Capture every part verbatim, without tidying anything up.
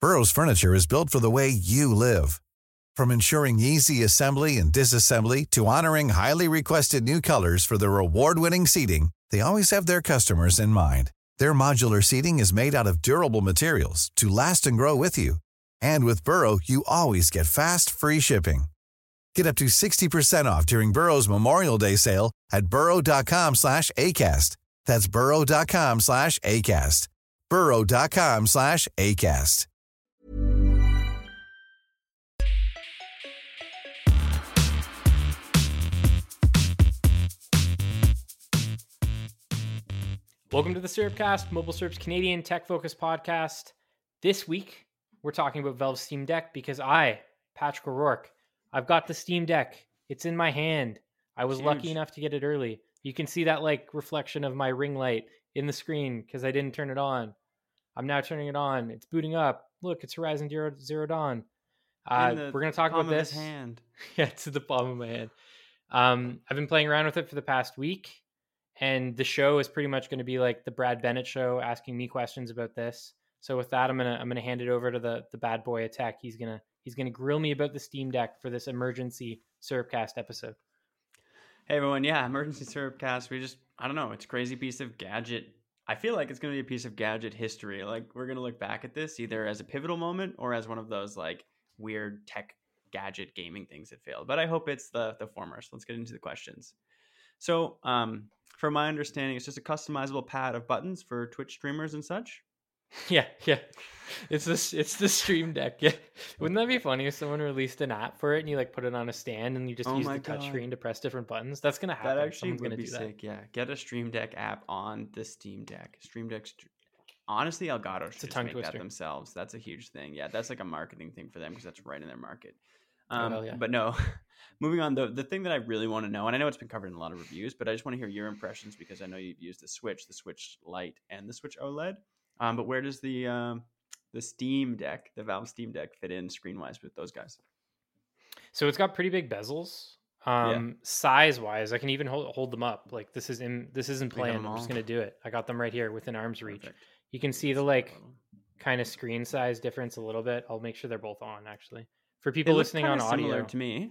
Burrow's furniture is built for the way you live. From ensuring easy assembly and disassembly to honoring highly requested new colors for their award-winning seating, they always have their customers in mind. Their modular seating is made out of durable materials to last and grow with you. And with Burrow, you always get fast, free shipping. Get up to sixty percent off during Burrow's Memorial Day sale at burrow.com slash ACAST. That's burrow.com slash ACAST. burrow.com slash ACAST. Welcome to the Syrupcast, Mobile Syrup's Canadian tech-focused podcast. This week, we're talking about Valve's Steam Deck because I, Patrick O'Rourke, I've got the Steam Deck. It's in my hand. I was Huge. lucky enough to get it early. You can see that like reflection of my ring light in the screen because I didn't turn it on. I'm now turning it on. It's booting up. Look, it's Horizon Zero, Zero Dawn. Uh, we're going to talk about this. Hand. Yeah, it's in the palm of my hand. Um, I've been playing around with it for the past week. And the show is pretty much going to be like the Brad Bennett show, asking me questions about this. So with that, I'm gonna I'm gonna hand it over to the the bad boy of tech. He's gonna he's gonna grill me about the Steam Deck for this emergency Syrupcast episode. Hey everyone, yeah, emergency Syrupcast. We just I don't know, it's a crazy piece of gadget. I feel like it's gonna be a piece of gadget history. Like we're gonna look back at this either as a pivotal moment or as one of those like weird tech gadget gaming things that failed. But I hope it's the the former. So let's get into the questions. So, um, from my understanding, it's just a customizable pad of buttons for Twitch streamers and such. Yeah, yeah. It's this it's the Stream Deck. Yeah. Wouldn't that be funny if someone released an app for it and you like put it on a stand and you just Oh use my the touch God. screen to press different buttons? That's gonna happen. That actually Someone's would gonna be do that. sick. Yeah, get a Stream Deck app on the Steam Deck. Stream Deck. St- Honestly, Elgato should It's a just tongue make twister. that themselves. That's a huge thing. Yeah, that's like a marketing thing for them because that's right in their market. Oh, Um, hell yeah. But no, moving on. The the thing that I really want to know, and I know it's been covered in a lot of reviews, but I just want to hear your impressions because I know you've used the Switch, the Switch Lite, and the Switch OLED. Um, but where does the um, the Steam Deck, the Valve Steam Deck, fit in screen wise with those guys? So it's got pretty big bezels. Um, size wise, I can even hold hold them up. Like this is in this isn't We have planned. them I'm just all. gonna do it. I got them right here within arm's reach. Perfect. You can see the like kind of screen size difference a little bit. I'll make sure they're both on actually. For They people look listening on kinda similar audio, to me.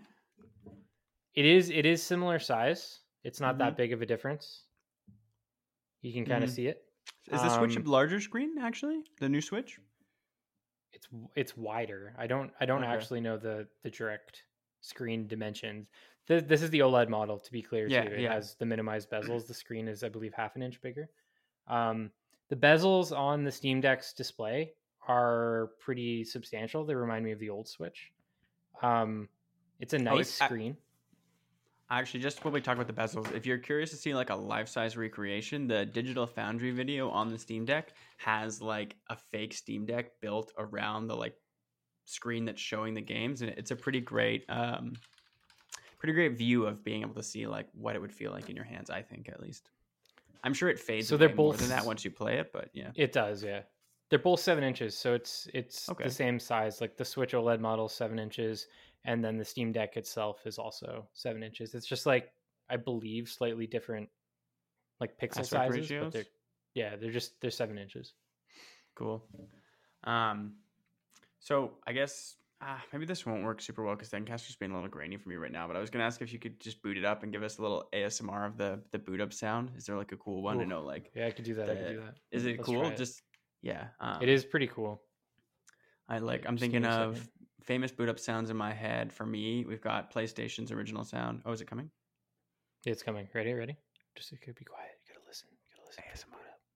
it is it is similar size. It's not Mhm. that big of a difference. You can kind of Mhm. see it. Is the Switch Um, a larger screen actually? The new Switch? It's it's wider. I don't I don't Okay. actually know the the direct screen dimensions. This, this is the OLED model, to be clear Yeah, too. It yeah. has the minimized bezels. The screen is, I believe, half an inch bigger. Um, the bezels on the Steam Deck's display are pretty substantial. They remind me of the old Switch. Um, it's a Oh, nice it's- I- screen. Actually, just when we talk about the bezels, if you're curious to see like a life-size recreation, the Digital Foundry video on the Steam Deck has like a fake Steam Deck built around the like screen that's showing the games, and it's a pretty great, um, pretty great view of being able to see like what it would feel like in your hands. I think at least. I'm sure it fades So away they're more both- than that once you play it, but yeah. It does, yeah. They're both seven inches, so it's it's Okay. the same size. Like the Switch OLED model, is seven inches, and then the Steam Deck itself is also seven inches. It's just like I believe slightly different, like pixel Aspect sizes, ratios? but they're yeah, they're just they're seven inches. Cool. Um, so I guess ah, maybe this won't work super well because Zencaster's being a little grainy for me right now. But I was gonna ask if you could just boot it up and give us a little A S M R of the the boot up sound. Is there like a cool one to Ooh. know? Like, Yeah, I could do that. I could the- do that. is it Let's cool? try it. Just yeah. Um, It is pretty cool. I like. Yeah, I'm just give thinking me a of second. famous boot up sounds in my head. For me, we've got PlayStation's original sound. Oh, is it coming? It's coming. Ready? Ready? Just it could be quiet. You gotta listen. You gotta listen. A S M R.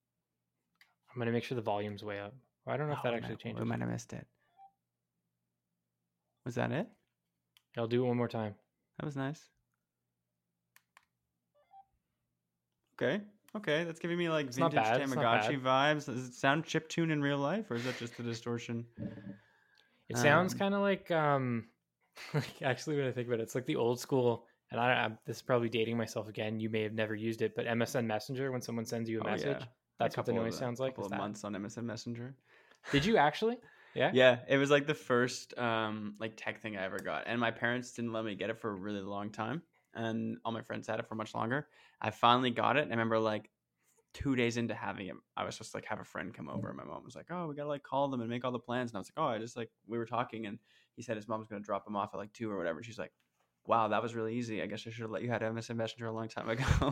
I'm gonna make sure the volume's way up. Well, I don't know if Oh, that we actually might- changes. We might have missed it. Was that it? I'll do it one more time. That was nice. Okay. Okay. That's giving me like It's not vintage bad, it's not Tamagotchi vibes. Does it sound chiptune in real life, or is that just the distortion? It sounds Um, kind of like um like actually when I think about it, it's like the old school. And I, I this is probably dating myself again. You may have never used it, but M S N Messenger, when someone sends you a Oh, message, yeah. that's A what the couple noise of, sounds like. couple is of that. months on M S N Messenger. Did you actually? Yeah. Yeah, it was like the first um like tech thing I ever got, and my parents didn't let me get it for a really long time, and all my friends had it for much longer. I finally got it, and I remember like two days into having it, I was just like, have a friend come over, and my mom was like, oh, we gotta like call them and make all the plans, and I was like, oh, I just like we were talking, and he said his mom's gonna drop him off at like two or whatever. She's like, wow, that was really easy. I guess I should have let you have M S N Messenger a long time ago.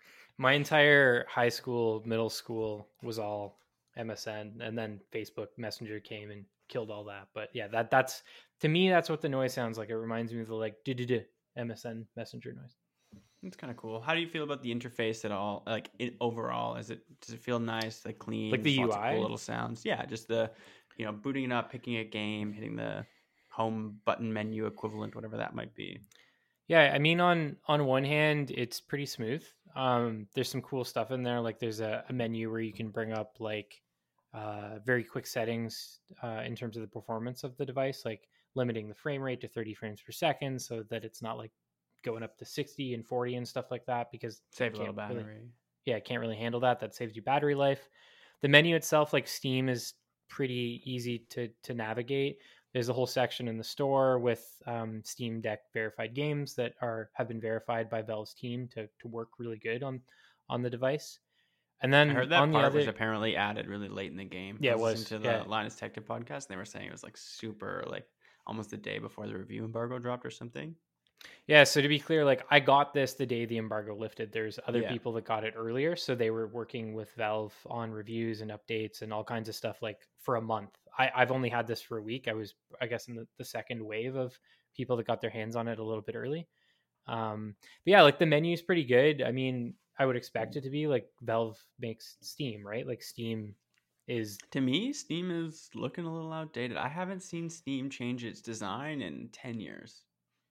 My entire high school, middle school was all M S N, and then Facebook Messenger came and killed all that. But yeah, that that's to me, that's what the noise sounds like. It reminds me of the like duh-duh-duh M S N Messenger noise. It's kind of cool. How do you feel about the interface at all? Like it overall, is it does it feel nice, like clean, Like the lots U I? of cool little sounds? Yeah, just the you know booting it up, picking a game, hitting the home button menu equivalent, whatever that might be. Yeah, I mean, on on one hand, it's pretty smooth. Um, there's some cool stuff in there. Like there's a, a menu where you can bring up like uh, very quick settings uh, in terms of the performance of the device, like limiting the frame rate to thirty frames per second, so that it's not like going up to sixty and forty and stuff like that. Because Save a it little can't battery. really, yeah, it can't really handle that. That saves you battery life. The menu itself, like Steam, is pretty easy to to navigate. There's a whole section in the store with um, Steam Deck verified games that are have been verified by Valve's team to to work really good on on the device. And then I heard that on part the other, was apparently added really late in the game. Yeah, I it was, listening to yeah. the Linus Tech Tip podcast, and they were saying it was like super, like almost the day before the review embargo dropped or something. yeah. So to be clear, like I got this the day the embargo lifted. There's other Yeah. people that got it earlier, so they were working with Valve on reviews and updates and all kinds of stuff like for a month. I, I've only had this for a week. I was, I guess, in the, the second wave of people that got their hands on it a little bit early. Um, but yeah, like the menu is pretty good. I mean, I would expect it to be like Valve makes Steam, right? Like Steam is To me, Steam is looking a little outdated. I haven't seen Steam change its design in ten years.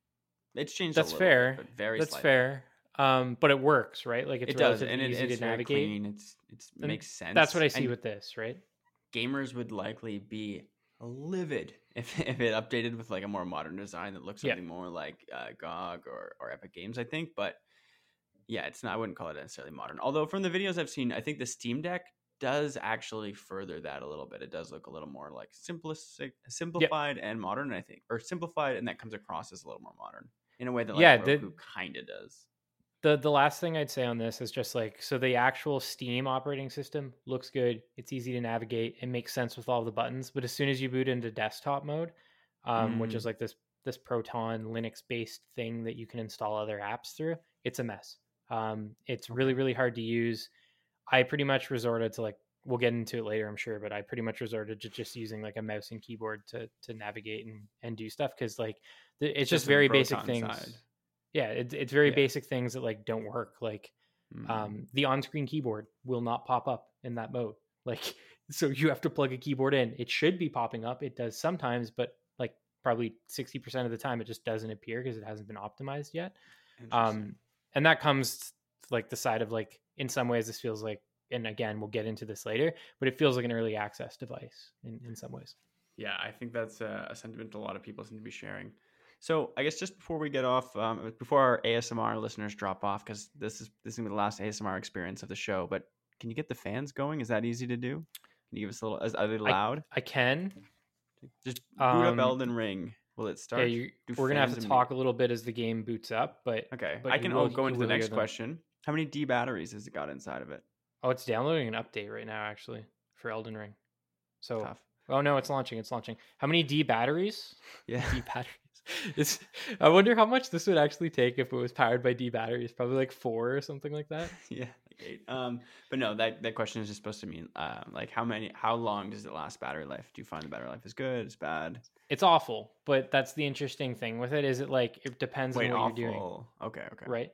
It's changed that's a little fair. bit, but very That's slightly. fair. Um, but it works, right? Like it's It does, relatively and it, easy it's to very navigate. clean. It's it's And makes sense. That's what I see And with this, right? gamers would likely be livid if, if it updated with like a more modern design that looks Yeah. something more like uh, G O G or, or Epic Games, I think. But yeah, it's not. I wouldn't call it necessarily modern. Although from the videos I've seen, I think the Steam Deck does actually further that a little bit. It does look a little more like simplistic, simplified and modern. I think, or simplified, and that comes across as a little more modern in a way that like Yeah, Roku the- kind of does. The the last thing I'd say on this is just like, so the actual Steam operating system looks good. It's easy to navigate. It makes sense with all the buttons. But as soon as you boot into desktop mode, um, which Mm. is like this this Proton Linux based thing that you can install other apps through, it's a mess. Um, it's really really hard to use. I pretty much resorted to like, we'll get into it later, I'm sure, but I pretty much resorted to just using like a mouse and keyboard to to navigate and and do stuff, because like the, it's just, Just on the very basic Proton things. side. Yeah, it's it's very Yeah. basic things that like don't work. Like Mm. um, the on-screen keyboard will not pop up in that mode. Like, so you have to plug a keyboard in. It should be popping up. It does sometimes, but like probably sixty percent of the time, it just doesn't appear because it hasn't been optimized yet. Interesting. Um, and that comes like the side of like, in some ways, this feels like, and again, we'll get into this later, but it feels like an early access device in, in some ways. Yeah, I think that's a, a sentiment a lot of people seem to be sharing. So I guess just before we get off, um, before our A S M R listeners drop off, because this is this is gonna be the last A S M R experience of the show. But can you get the fans going? Is that easy to do? Can you give us a little? Is, are they loud? I can. Just boot up um, Elden Ring. Will it start? Yeah, you, Do we're gonna have fans to and talk me- a little bit as the game boots up, but Okay, but I you can. will- I'll go you into the will hear next them. question. How many D batteries has it got inside of it? Oh, it's downloading an update right now, actually, for Elden Ring. So, Tough. oh no, it's launching. It's launching. How many D batteries? Yeah. D batteries. It's, I wonder how much this would actually take if it was powered by D batteries. Probably like four or something like that. Yeah, like eight. Um, but no, that, that question is just supposed to mean um, like how many, how long does it last battery life? Do you find the battery life is good, is bad? It's awful, but that's the interesting thing with it. Is it like it depends Wait, on what awful. you're doing, Okay, okay. right?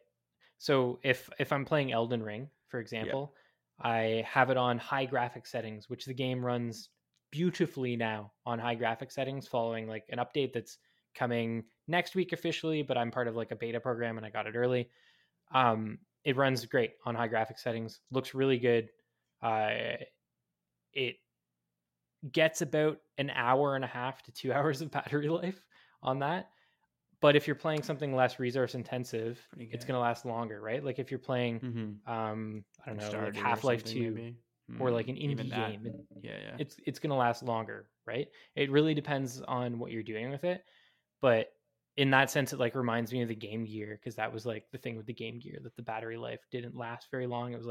So if if I'm playing Elden Ring, for example, I have it on high graphic settings, which the game runs beautifully now on high graphic settings, following like an update that's coming next week officially, but I'm part of like a beta program and I got it early. Um, it runs great on high graphic settings, looks really good. Uh, it gets about an hour and a half to two hours of battery life on that. But if you're playing something less resource intensive, Pretty it's good. going to last longer, right? Like if you're playing, Mm-hmm. um, I don't know, like Stardew or Half-Life something, two maybe. or Mm, like an even indie that. game, it- Yeah, yeah. it's it's going to last longer, right? It really depends on what you're doing with it. But in that sense, it like reminds me of the Game Gear, because that was like the thing with the Game Gear, that the battery life didn't last very long. It was like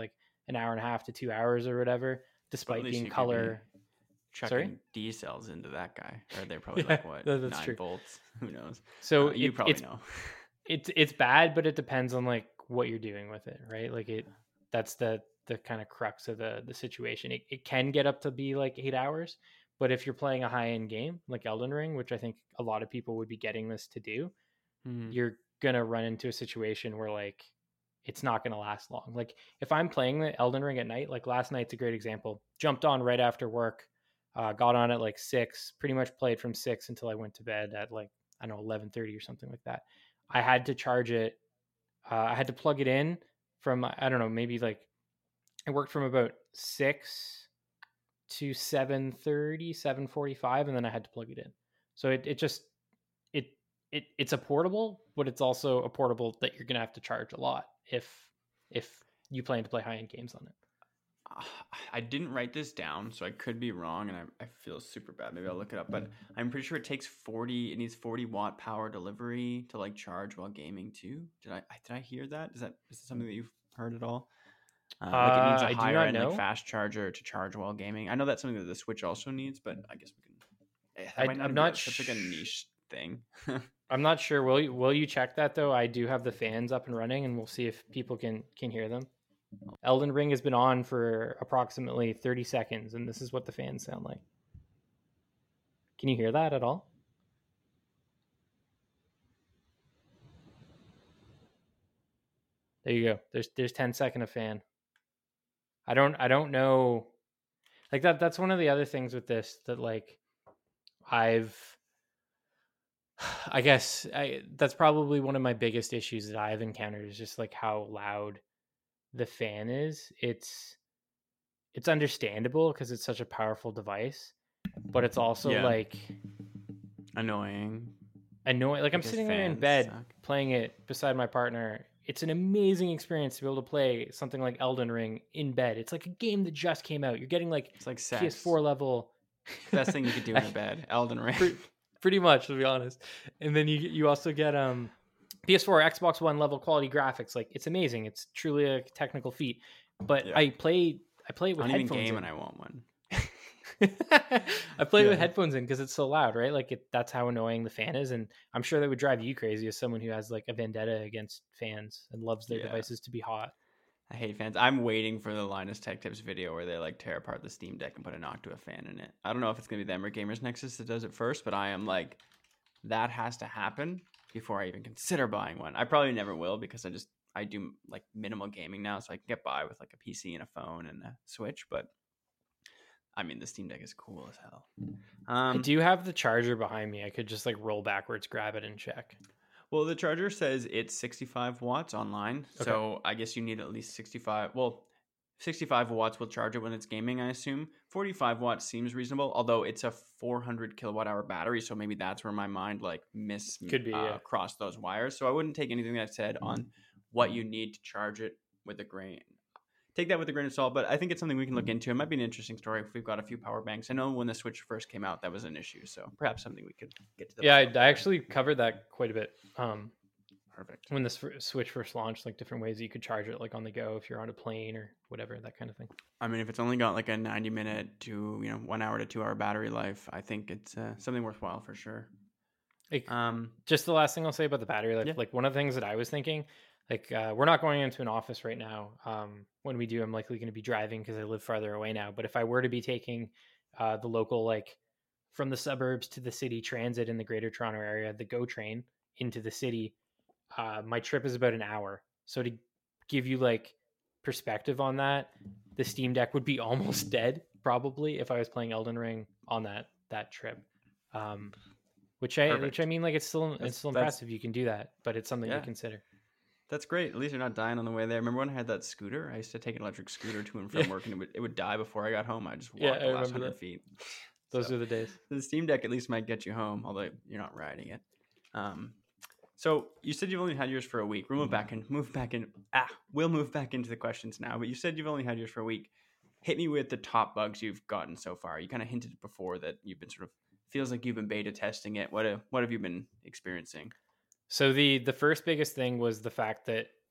an hour and a half to two hours or whatever, despite being color. Be chucking Sorry? D cells into that guy, or they're probably yeah, like what that's nine true. volts. Who knows? So uh, you it, probably it's, know. it's it's bad, but it depends on like what you're doing with it, right? Like it. That's the the kind of crux of the the situation. It it can get up to be like eight hours, but if you're playing a high end game like Elden Ring, which I think a lot of people would be getting this to do, mm-hmm. you're gonna run into a situation where like it's not gonna last long. Like if I'm playing the Elden Ring at night, like last night's a great example. Jumped on right after work, uh, got on at like six, pretty much played from six until I went to bed at like I don't know eleven thirty or something like that. I had to charge it. Uh, I had to plug it in from I don't know maybe like it worked from about six to seven thirty, seven forty-five, and then I had to plug it in. So it it just it it it's a portable, but it's also a portable that you're gonna have to charge a lot if if you plan to play high end games on it. I didn't write this down, so I could be wrong, and I, I feel super bad. Maybe I'll look it up, but I'm pretty sure it takes forty. It needs forty watt power delivery to like charge while gaming too. Did I did I hear that? Is that is that something that you've heard at all? Uh, like it needs a uh, higher end like fast charger to charge while gaming. I know that's something that the Switch also needs, but I guess we can. I, not I'm not such sh- like a niche thing. I'm not sure. Will you will you check that though? I do have the fans up and running, and we'll see if people can can hear them. Elden Ring has been on for approximately thirty seconds, and this is what the fans sound like. Can you hear that at all? There you go. There's there's ten second of fan. I don't I don't know. Like that that's one of the other things with this that like I've I guess I that's probably one of my biggest issues that I've encountered is just like how loud the fan is. It's it's understandable because it's such a powerful device, but it's also yeah. like annoying. Annoying. Like because I'm sitting there in bed suck. playing it beside my partner. It's an amazing experience to be able to play something like Elden Ring in bed. It's like a game that just came out. You're getting like it's like sex. P S four level. Best thing you could do in bed, Elden Ring. Pretty, pretty much, to be honest. And then you you also get um P S four, Xbox One level quality graphics. Like it's amazing. It's truly a technical feat. But yeah. I play I play it with I don't headphones. Even game in. and I want one. I play yeah. with headphones in because it's so loud, right? Like it, that's how annoying the fan is, and I'm sure that would drive you crazy as someone who has like a vendetta against fans and loves their yeah. devices to be hot. I hate fans. I'm waiting for the Linus Tech Tips video where they like tear apart the Steam Deck and put a Noctua fan in it. I don't know if it's gonna be them or Gamers Nexus that does it first, but I am like, that has to happen before I even consider buying one. I probably never will because I just I do like minimal gaming now, so I can get by with like a P C and a phone and a Switch, but. I mean, the Steam Deck is cool as hell. Um, I do have the charger behind me. I could just like roll backwards, grab it, and check. Well, the charger says it's sixty-five watts online. Okay. So I guess you need at least sixty-five. Well, sixty-five watts will charge it when it's gaming, I assume. forty-five watts seems reasonable, although it's a four hundred kilowatt hour battery. So maybe that's where my mind like miss Could be, uh, yeah. crossed those wires. So I wouldn't take anything that I've said on what you need to charge it with a grain. Take that with a grain of salt, but I think it's something we can look into. It might be an interesting story if we've got a few power banks. I know when the Switch first came out, that was an issue, so perhaps something we could get to. The yeah, I, I actually covered that quite a bit. Um, Perfect. When the Switch first launched, like different ways that you could charge it, like on the go if you're on a plane or whatever, that kind of thing. I mean, if it's only got like a ninety minute to you know one hour to two hour battery life, I think it's uh, something worthwhile for sure. Like, um, just the last thing I'll say about the battery life, yeah. like one of the things that I was thinking. Like, uh, we're not going into an office right now. Um, when we do, I'm likely going to be driving because I live farther away now. But if I were to be taking uh, the local, like, from the suburbs to the city transit in the Greater Toronto area, the GO train into the city, uh, my trip is about an hour. So to give you, like, perspective on that, the Steam Deck would be almost dead, probably, if I was playing Elden Ring on that that trip. Um, which I, which I mean, like, it's still that's, it's still impressive you can do that, but it's something yeah. to consider. That's great. At least you're not dying on the way there. Remember when I had that scooter? I used to take an electric scooter to and from yeah. work, and it would, it would die before I got home. I just walked yeah, the last hundred that. feet. Those so, are the days. The Steam Deck at least might get you home, although you're not riding it. Um, so you said you've only had yours for a week. We'll move back in. Move back in. Ah, we'll move back into the questions now. But you said you've only had yours for a week. Hit me with the top bugs you've gotten so far. You kind of hinted before that you've been sort of feels like you've been beta testing it. What have, what have you been experiencing? So the the first biggest thing was the fact that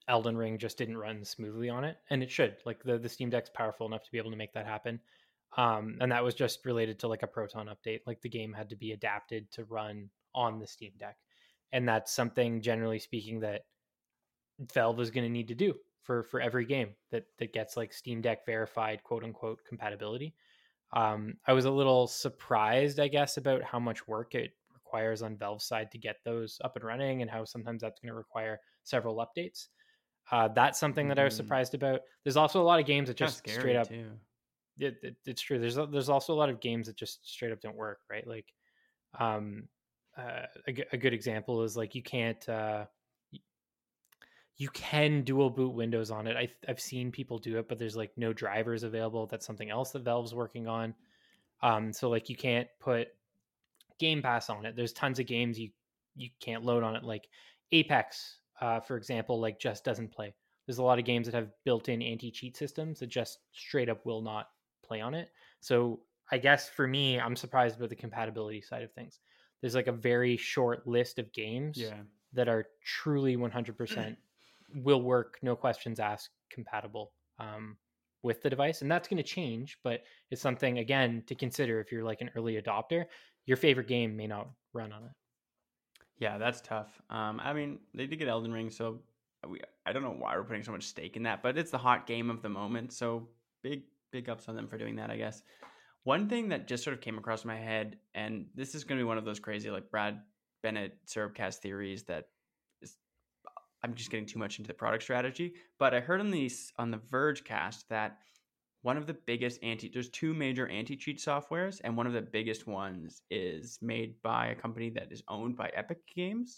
Elden Ring just didn't run smoothly on it, and it should. Like the the Steam Deck's powerful enough to be able to make that happen. Um, and that was just related to like a Proton update. Like the game had to be adapted to run on the Steam Deck, and that's something, generally speaking, that Valve is going to need to do for for every game that that gets like Steam Deck verified quote unquote compatibility. Um, I was a little surprised, I guess, about how much work it requires on Valve's side to get those up and running, and how sometimes that's going to require several updates. Uh, that's something that I was Mm. surprised about. There's also a lot of games that Kinda just scary, straight up. too. It, it, it's true. There's a- there's also a lot of games that just straight up don't work, right? Like, um, uh, a, g- a good example is like you can't uh, y- you can dual boot Windows on it. I, I've seen people do it, but there's like no drivers available. That's something else that Valve's working on. Um, so like you can't put Game Pass on it. There's tons of games you you can't load on it, like Apex, uh, for example, like just doesn't play. There's a lot of games that have built-in anti-cheat systems that just straight up will not play on it. So I guess for me, I'm surprised about the compatibility side of things. There's like a very short list of games Yeah. that are truly one hundred percent will work, no questions asked, compatible um, with the device, and that's going to change. But it's something again to consider if you're like an early adopter. Your favorite game may not run on it. Yeah, that's tough. Um, I mean, they did get Elden Ring, so we I don't know why we're putting so much stake in that, but it's the hot game of the moment, so big big ups on them for doing that, I guess. One thing that just sort of came across my head, and this is going to be one of those crazy like Brad Bennett Syrupcast theories that is I'm just getting too much into the product strategy, but I heard on the on the Verge cast that one of the biggest anti there's two major anti-cheat softwares, and one of the biggest ones is made by a company that is owned by Epic Games.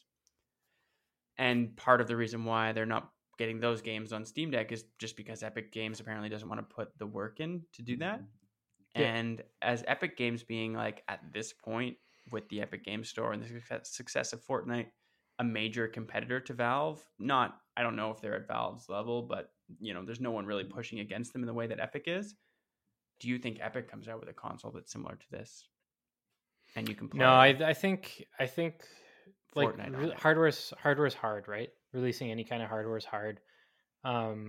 And part of the reason why they're not getting those games on Steam Deck is just because Epic Games apparently doesn't want to put the work in to do that. Yeah. And as Epic Games being like at this point with the Epic Games Store and the success of Fortnite, a major competitor to Valve, not I don't know if they're at Valve's level, but you know, there's no one really pushing against them in the way that Epic is. Do you think Epic comes out with a console that's similar to this, and you can play? No, I I think I think like Fortnite on re- it? hardware's hardware's hard, right? Releasing any kind of hardware is hard. Um,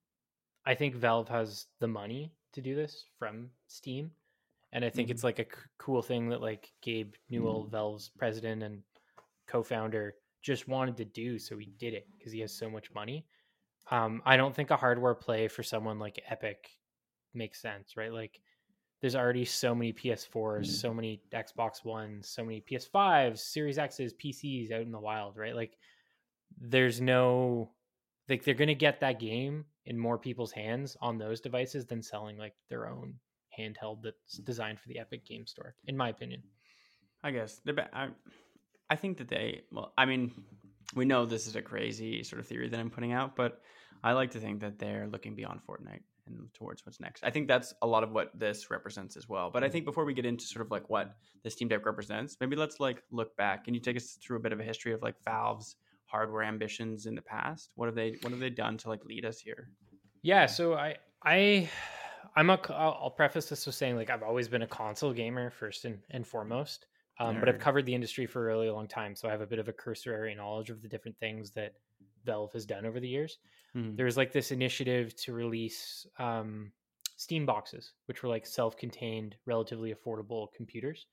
I think Valve has the money to do this from Steam, and I think Mhm. it's like a c- cool thing that like Gabe Newell, Valve's president and co-founder, just wanted to do, so he did it because he has so much money. Um, I don't think a hardware play for someone like Epic makes sense, right? Like there's already so many P S fours, so many Xbox Ones, so many P S fives, Series X's, P Cs out in the wild, right? Like there's no like they're going to get that game in more people's hands on those devices than selling like their own handheld that's designed for the Epic Game Store, in my opinion. I guess the ba- I, I think that they well, I mean, we know this is a crazy sort of theory that I'm putting out, but I like to think that they're looking beyond Fortnite and towards what's next. I think that's a lot of what this represents as well. But I think before we get into sort of like what the Steam Deck represents, maybe let's like look back. Can you take us through a bit of a history of like Valve's hardware ambitions in the past? What have they what have they done to like lead us here? Yeah, so I I I'm a I'll I'll preface this with saying like I've always been a console gamer first and, and foremost. Um, but I've Nerd. covered the industry for a really long time, so I have a bit of a cursory knowledge of the different things that Valve has done over the years. Hmm. There was like this initiative to release um, Steam boxes, which were like self-contained, relatively affordable computers,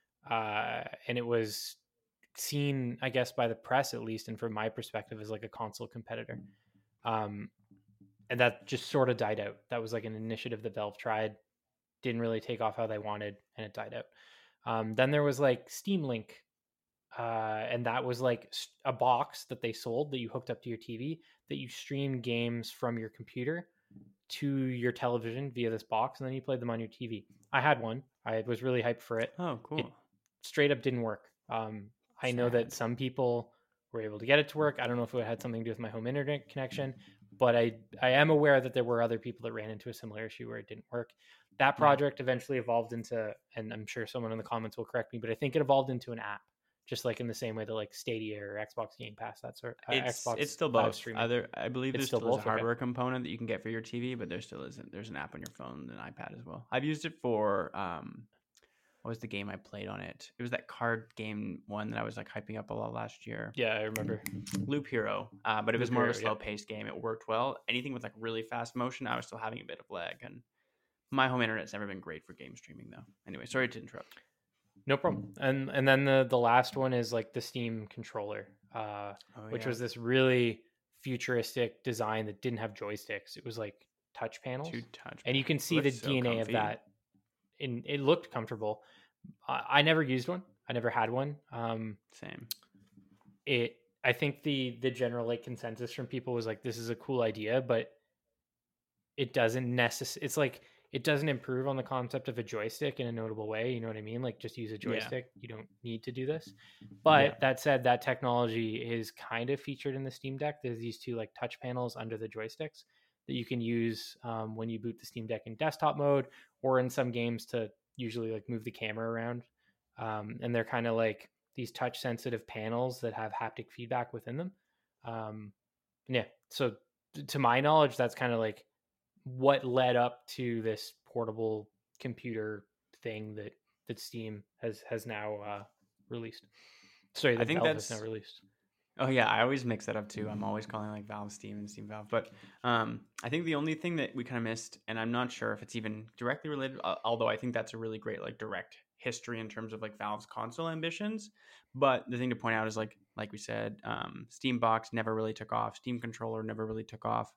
uh, and it was seen, I guess, by the press at least, and from my perspective, as like a console competitor. Um, and that just sort of died out. That was like an initiative that Valve tried, didn't really take off how they wanted, and it died out. Um, then there was like Steam Link, uh, and that was like a box that they sold that you hooked up to your T V that you streamed games from your computer to your television via this box, and then you played them on your T V. I had one. I was really hyped for it. Oh, cool. It straight up didn't work. Um, I know that Sad. some people were able to get it to work. I don't know if it had something to do with my home internet connection, but I I am aware that there were other people that ran into a similar issue where it didn't work. That project eventually evolved into, and I'm sure someone in the comments will correct me, but I think it evolved into an app, just like in the same way that like Stadia or Xbox Game Pass, that sort. Uh, It's Xbox it's still live both. streaming. Other I believe It's there's still still, is a both? Okay. hardware component that you can get for your T V, but there still isn't. There's an app on your phone and an iPad as well. I've used it for um, what was the game I played on it? It was that card game one that I was like hyping up a lot last year. Yeah, I remember. Loop Hero, uh, but it was Loop more Hero, of a slow paced game. It worked well. Anything with like really fast motion, I was still having a bit of lag, and my home internet's never been great for game streaming though. Anyway, sorry to interrupt. No problem. And and then the the last one is like the Steam controller, uh, Oh, which yeah. was this really futuristic design that didn't have joysticks. It was like touch panels, Two touch, and you can see Looks the so D N A comfy. of that. In it looked comfortable. I, I never used one. I never had one. Um, Same. it. I think the the general like consensus from people was like, this is a cool idea, but it doesn't necessarily. It's like it doesn't improve on the concept of a joystick in a notable way. You know what I mean? Like just use a joystick. You don't need to do this. But Yeah. that said, that technology is kind of featured in the Steam Deck. There's these two like touch panels under the joysticks that you can use um, when you boot the Steam Deck in desktop mode, or in some games to usually like move the camera around. Um, and they're kind of like these touch sensitive panels that have haptic feedback within them. Um, yeah. So t- to my knowledge, that's kind of like what led up to this portable computer thing that that Steam has has now uh, released. Sorry, that I think Valve has that's- now released. Oh yeah, I always mix that up too. I'm always calling like Valve Steam and Steam Valve. But um, I think the only thing that we kind of missed, and I'm not sure if it's even directly related, uh, although I think that's a really great like direct history in terms of like Valve's console ambitions. But the thing to point out is like like we said, um, Steam Box never really took off. Steam Controller never really took off.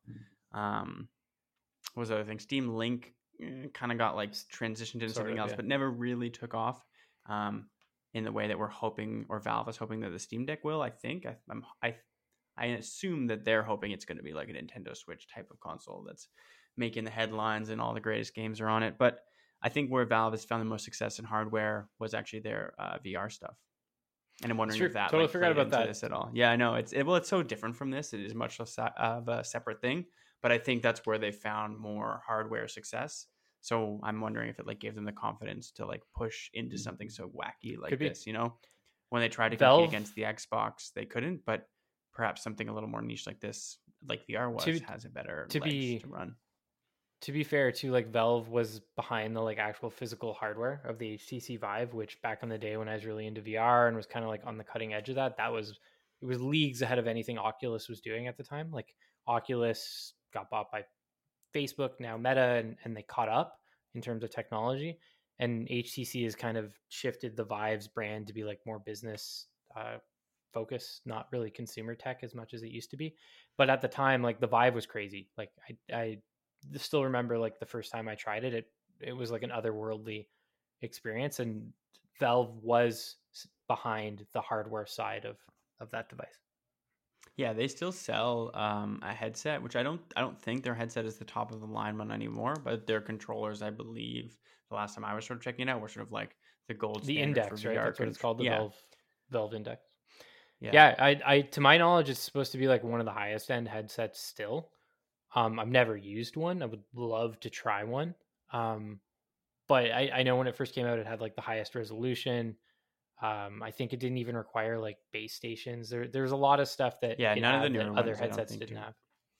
Um, what was the other thing? Steam Link eh, kind of got like transitioned into Sort something of, else, yeah. but never really took off. Um, in the way that we're hoping, or Valve is hoping that the Steam Deck will. I think I, I'm I. I assume that they're hoping it's going to be like a Nintendo Switch type of console that's making the headlines and all the greatest games are on it. But I think where Valve has found the most success in hardware was actually their uh, V R stuff. And I'm wondering Sure, if that totally like, forgot played about into that. this at all. Yeah, I know it's it, well, it's so different from this. It is much less of a separate thing. But I think that's where they found more hardware success. So I'm wondering if it like gave them the confidence to like push into something so wacky like Could be. this. You know, when they tried to Valve- compete against the Xbox, they couldn't. But perhaps something a little more niche like this, like V R was, To- has a better to legs be- to run. To be fair, too, like Valve was behind the like actual physical hardware of the H T C Vive, which back in the day when I was really into V R and was kind of like on the cutting edge of that, that was it was leagues ahead of anything Oculus was doing at the time. Like Oculus got bought by Facebook, now Meta, and, and they caught up in terms of technology. And H T C has kind of shifted the Vive's brand to be like more business uh, focused, not really consumer tech as much as it used to be. But at the time, like the Vive was crazy. Like I, I still remember like the first time I tried it, it it was like an otherworldly experience, and Valve was behind the hardware side of of that device. Yeah, they still sell um, a headset, which I don't I don't think their headset is the top of the line one anymore, but their controllers, I believe, the last time I was sort of checking it out, were sort of like the gold The standard Index, for right? V R That's what it's contr- called, the yeah. Valve Valve Index. Yeah. Yeah, I, I to my knowledge, it's supposed to be like one of the highest end headsets still. Um, I've never used one. I would love to try one. Um, but I, I know when it first came out, it had like the highest resolution. Um, I think it didn't even require like base stations. There, there's a lot of stuff that Yeah, it none of the had newer that other ones, I don't headsets think didn't do. have.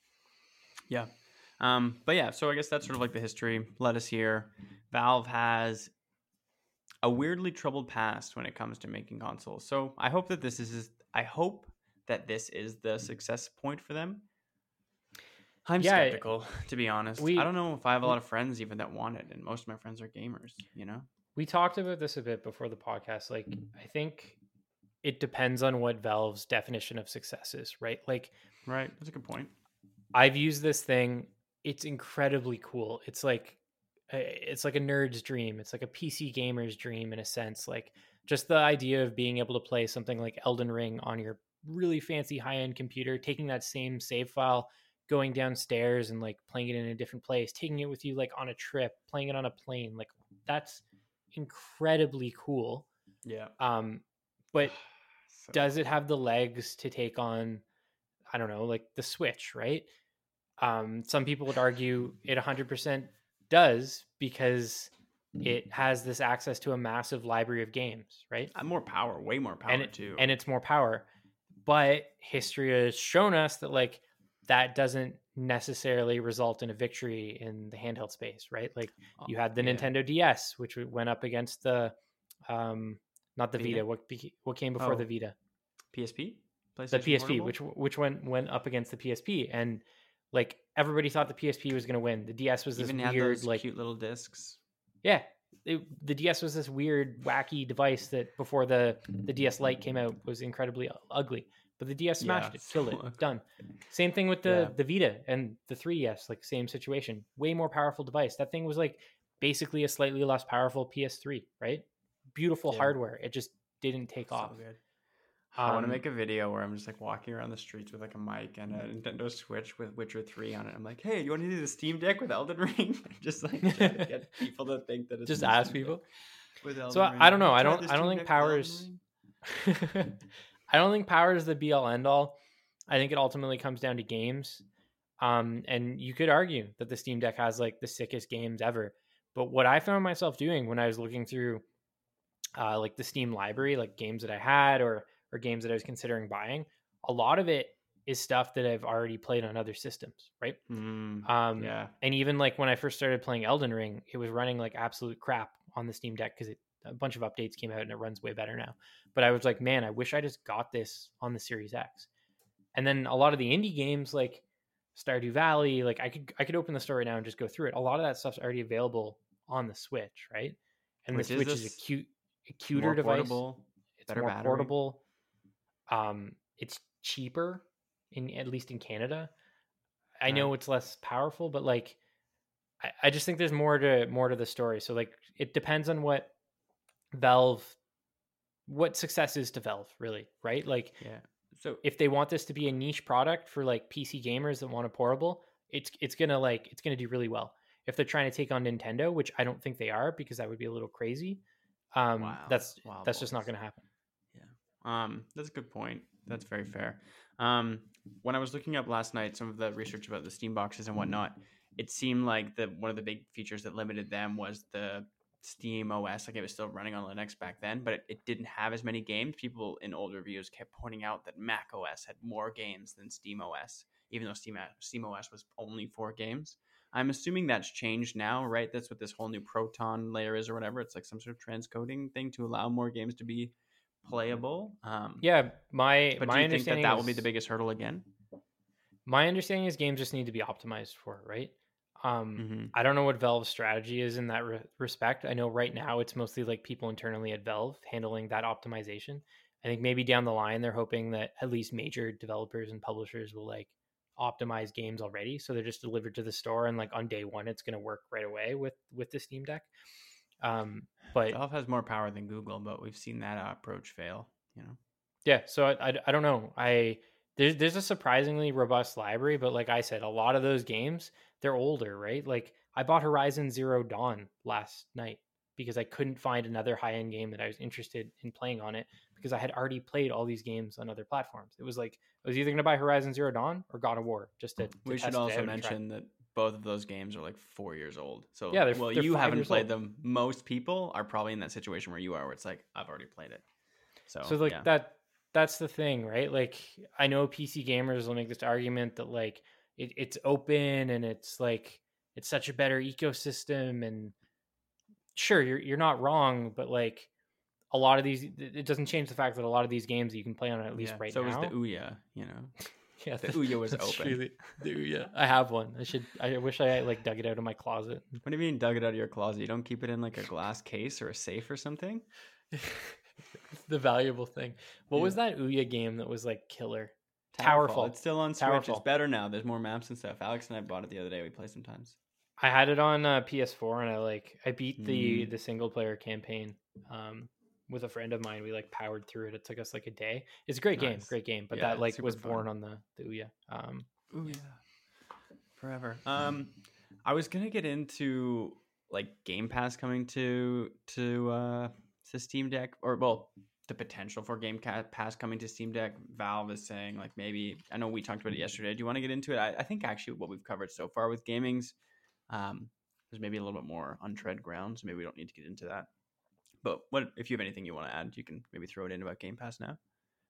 Yeah. Um, but yeah, so I guess that's sort of like the history led us here. Valve has a weirdly troubled past when it comes to making consoles. So I hope that this is I hope that this is the success point for them. I'm Yeah, skeptical, to be honest. we- I don't know if I have a lot of friends even that want it, and most of my friends are gamers, you know? We talked about this a bit before the podcast. Like, I think it depends on what Valve's definition of success is, right? Like, Right. That's a good point. I've used this thing. It's incredibly cool. It's like uh, it's like a nerd's dream. It's like a P C gamer's dream in a sense. Like just the idea of being able to play something like Elden Ring on your really fancy high-end computer, taking that same save file, going downstairs and like playing it in a different place, taking it with you like on a trip, playing it on a plane. Like that's incredibly cool. Yeah. Um, but So- does it have the legs to take on, I don't know, like the Switch, right? Um, some people would argue it one hundred percent does because it has this access to a massive library of games, right? Uh, more power, way more power and it, too. and it's more power. But history has shown us that like that doesn't necessarily result in a victory in the handheld space, right? Like you had the Yeah. Nintendo D S, which went up against the Um, not the Vita. Vita? What be, what came before Oh. the Vita? P S P? The PlayStation P S P, Portable? which which went went up against the P S P, and like everybody thought the P S P was going to win. The D S was this Even had weird, those like cute little discs. yeah, it, the D S was this weird, wacky device that before the the D S Lite came out was incredibly ugly. But the D S smashed Yeah, it, killed so it, ugly. done. Same thing with the Yeah. the Vita and the three D S, like same situation. Way more powerful device. That thing was like basically a slightly less powerful P S three, right? Beautiful Yeah. hardware. It just didn't take So off. good. I want to Um, make a video where I'm just like walking around the streets with like a mic and a Nintendo Switch with Witcher three on it. I'm like, hey, you want to do the Steam Deck with Elden Ring? just like trying to get people to think that it's just the ask Steam people. Deck with Elden So I, Ring. I don't know. You I tried don't. the I don't Steam think Deck with Elden powers. Ring? I don't think power is the be all end all. I think it ultimately comes down to games. Um, and you could argue that the Steam Deck has like the sickest games ever. But what I found myself doing when I was looking through uh, like the Steam library, like games that I had or or games that I was considering buying, a lot of it is stuff that I've already played on other systems, right? Mm, Um, yeah. and even like when I first started playing Elden Ring, it was running like absolute crap on the Steam Deck because a bunch of updates came out and it runs way better now. But I was like, man, I wish I just got this on the Series X. And then a lot of the indie games like Stardew Valley, like I could I could open the store right now and just go through it. A lot of that stuff's already available on the Switch, right? And Which the is Switch is a this cute, a cuter More device. portable, It's better more battery. portable. Um, it's cheaper in at least in Canada. I know Right. it's less powerful, but like I, I just think there's more to more to the story. So like it depends on what Valve what success is to Valve, really, right? Like Yeah. So if they want this to be a niche product for like P C gamers that want a portable, it's it's gonna like it's gonna do really well. If they're trying to take on Nintendo, which I don't think they are because that would be a little crazy, um, wow, that's wild that's just not balls. gonna happen. Yeah. Um, that's a good point. That's very fair. Um, when I was looking up last night some of the research about the Steam boxes and whatnot, it seemed like the one of the big features that limited them was the Steam O S. Like it was still running on Linux back then, but it, it didn't have as many games. People in old reviews kept pointing out that Mac O S had more games than Steam O S, even though Steam Steam O S was only four games. I'm assuming that's changed now, right? That's what this whole new Proton layer is or whatever. It's like some sort of transcoding thing to allow more games to be playable. Um, Yeah, my but my do you think that understanding that is will be the biggest hurdle again? my understanding is games just need to be optimized for it, right? Um, Mm-hmm. I don't know what Valve's strategy is in that re- respect. I know right now it's mostly like people internally at Valve handling that optimization. I think maybe down the line they're hoping that at least major developers and publishers will like optimize games already, so they're just delivered to the store and like on day one it's going to work right away with with the Steam Deck. Um, but Valve has more power than Google, but we've seen that uh, approach fail. You know. yeah, so I, I, I don't know. I there's there's a surprisingly robust library, but like I said, a lot of those games they're older, right? Like I bought Horizon Zero Dawn last night because I couldn't find another high end game that I was interested in playing on it because I had already played all these games on other platforms. It was like I was either going to buy Horizon Zero Dawn or God of War just to, to We test should it also out and try. mention that both of those games are like four years old. So Yeah, they're- well, they're you five haven't years played old. them. Most people are probably in that situation where you are, where it's like I've already played it. So, So like yeah. that that's the thing, right? Like I know P C gamers will make this argument that like it, it's open and it's like it's such a better ecosystem and sure you're you're not wrong, but like a lot of these it doesn't change the fact that a lot of these games that you can play on it at least yeah. right so now. was the Ouya, you know. yeah, the Ouya was that's open. true. The Ouya. I have one. I should I wish I like dug it out of my closet. What do you mean dug it out of your closet? You don't keep it in like a glass case or a safe or something? It's the valuable thing. What Yeah. was that Ouya game that was like killer? Towerfall. Towerfall. It's still on Switch. Towerfall. It's better now. There's more maps and stuff. Alex and I bought it the other day. We play sometimes. I had it on uh, P S four and I like I beat the Mm. the single player campaign um, with a friend of mine. We like powered through it. It took us like a day. It's a great game, Nice. great game. But Yeah, that like super was fun. born on the the Ouya. Um, Ooh yeah, forever. Um, I was gonna get into like Game Pass coming to to uh to Steam Deck, or well, the potential for Game Pass coming to Steam Deck. Valve is saying like maybe. I know we talked about it yesterday. Do you want to get into it? I, I think actually what we've covered so far with gaming's, um, there's maybe a little bit more untread ground, so maybe we don't need to get into that. But what if you have anything you want to add? You can maybe throw it in about Game Pass now.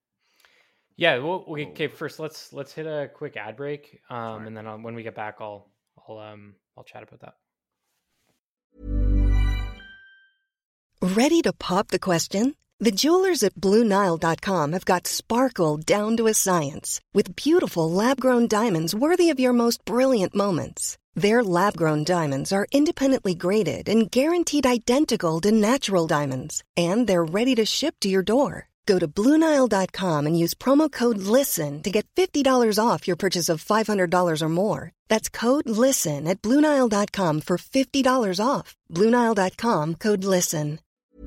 yeah. Well, we, Oh. okay. First, let's let's hit a quick ad break, um, Smart. and then I'll, when we get back, I'll I'll um I'll chat about that. Ready to pop the question? The jewelers at Blue Nile dot com have got sparkle down to a science with beautiful lab-grown diamonds worthy of your most brilliant moments. Their lab-grown diamonds are independently graded and guaranteed identical to natural diamonds, and they're ready to ship to your door. Go to Blue Nile dot com and use promo code LISTEN to get fifty dollars off your purchase of five hundred dollars or more. That's code LISTEN at Blue Nile dot com for fifty dollars off. Blue Nile dot com, code LISTEN.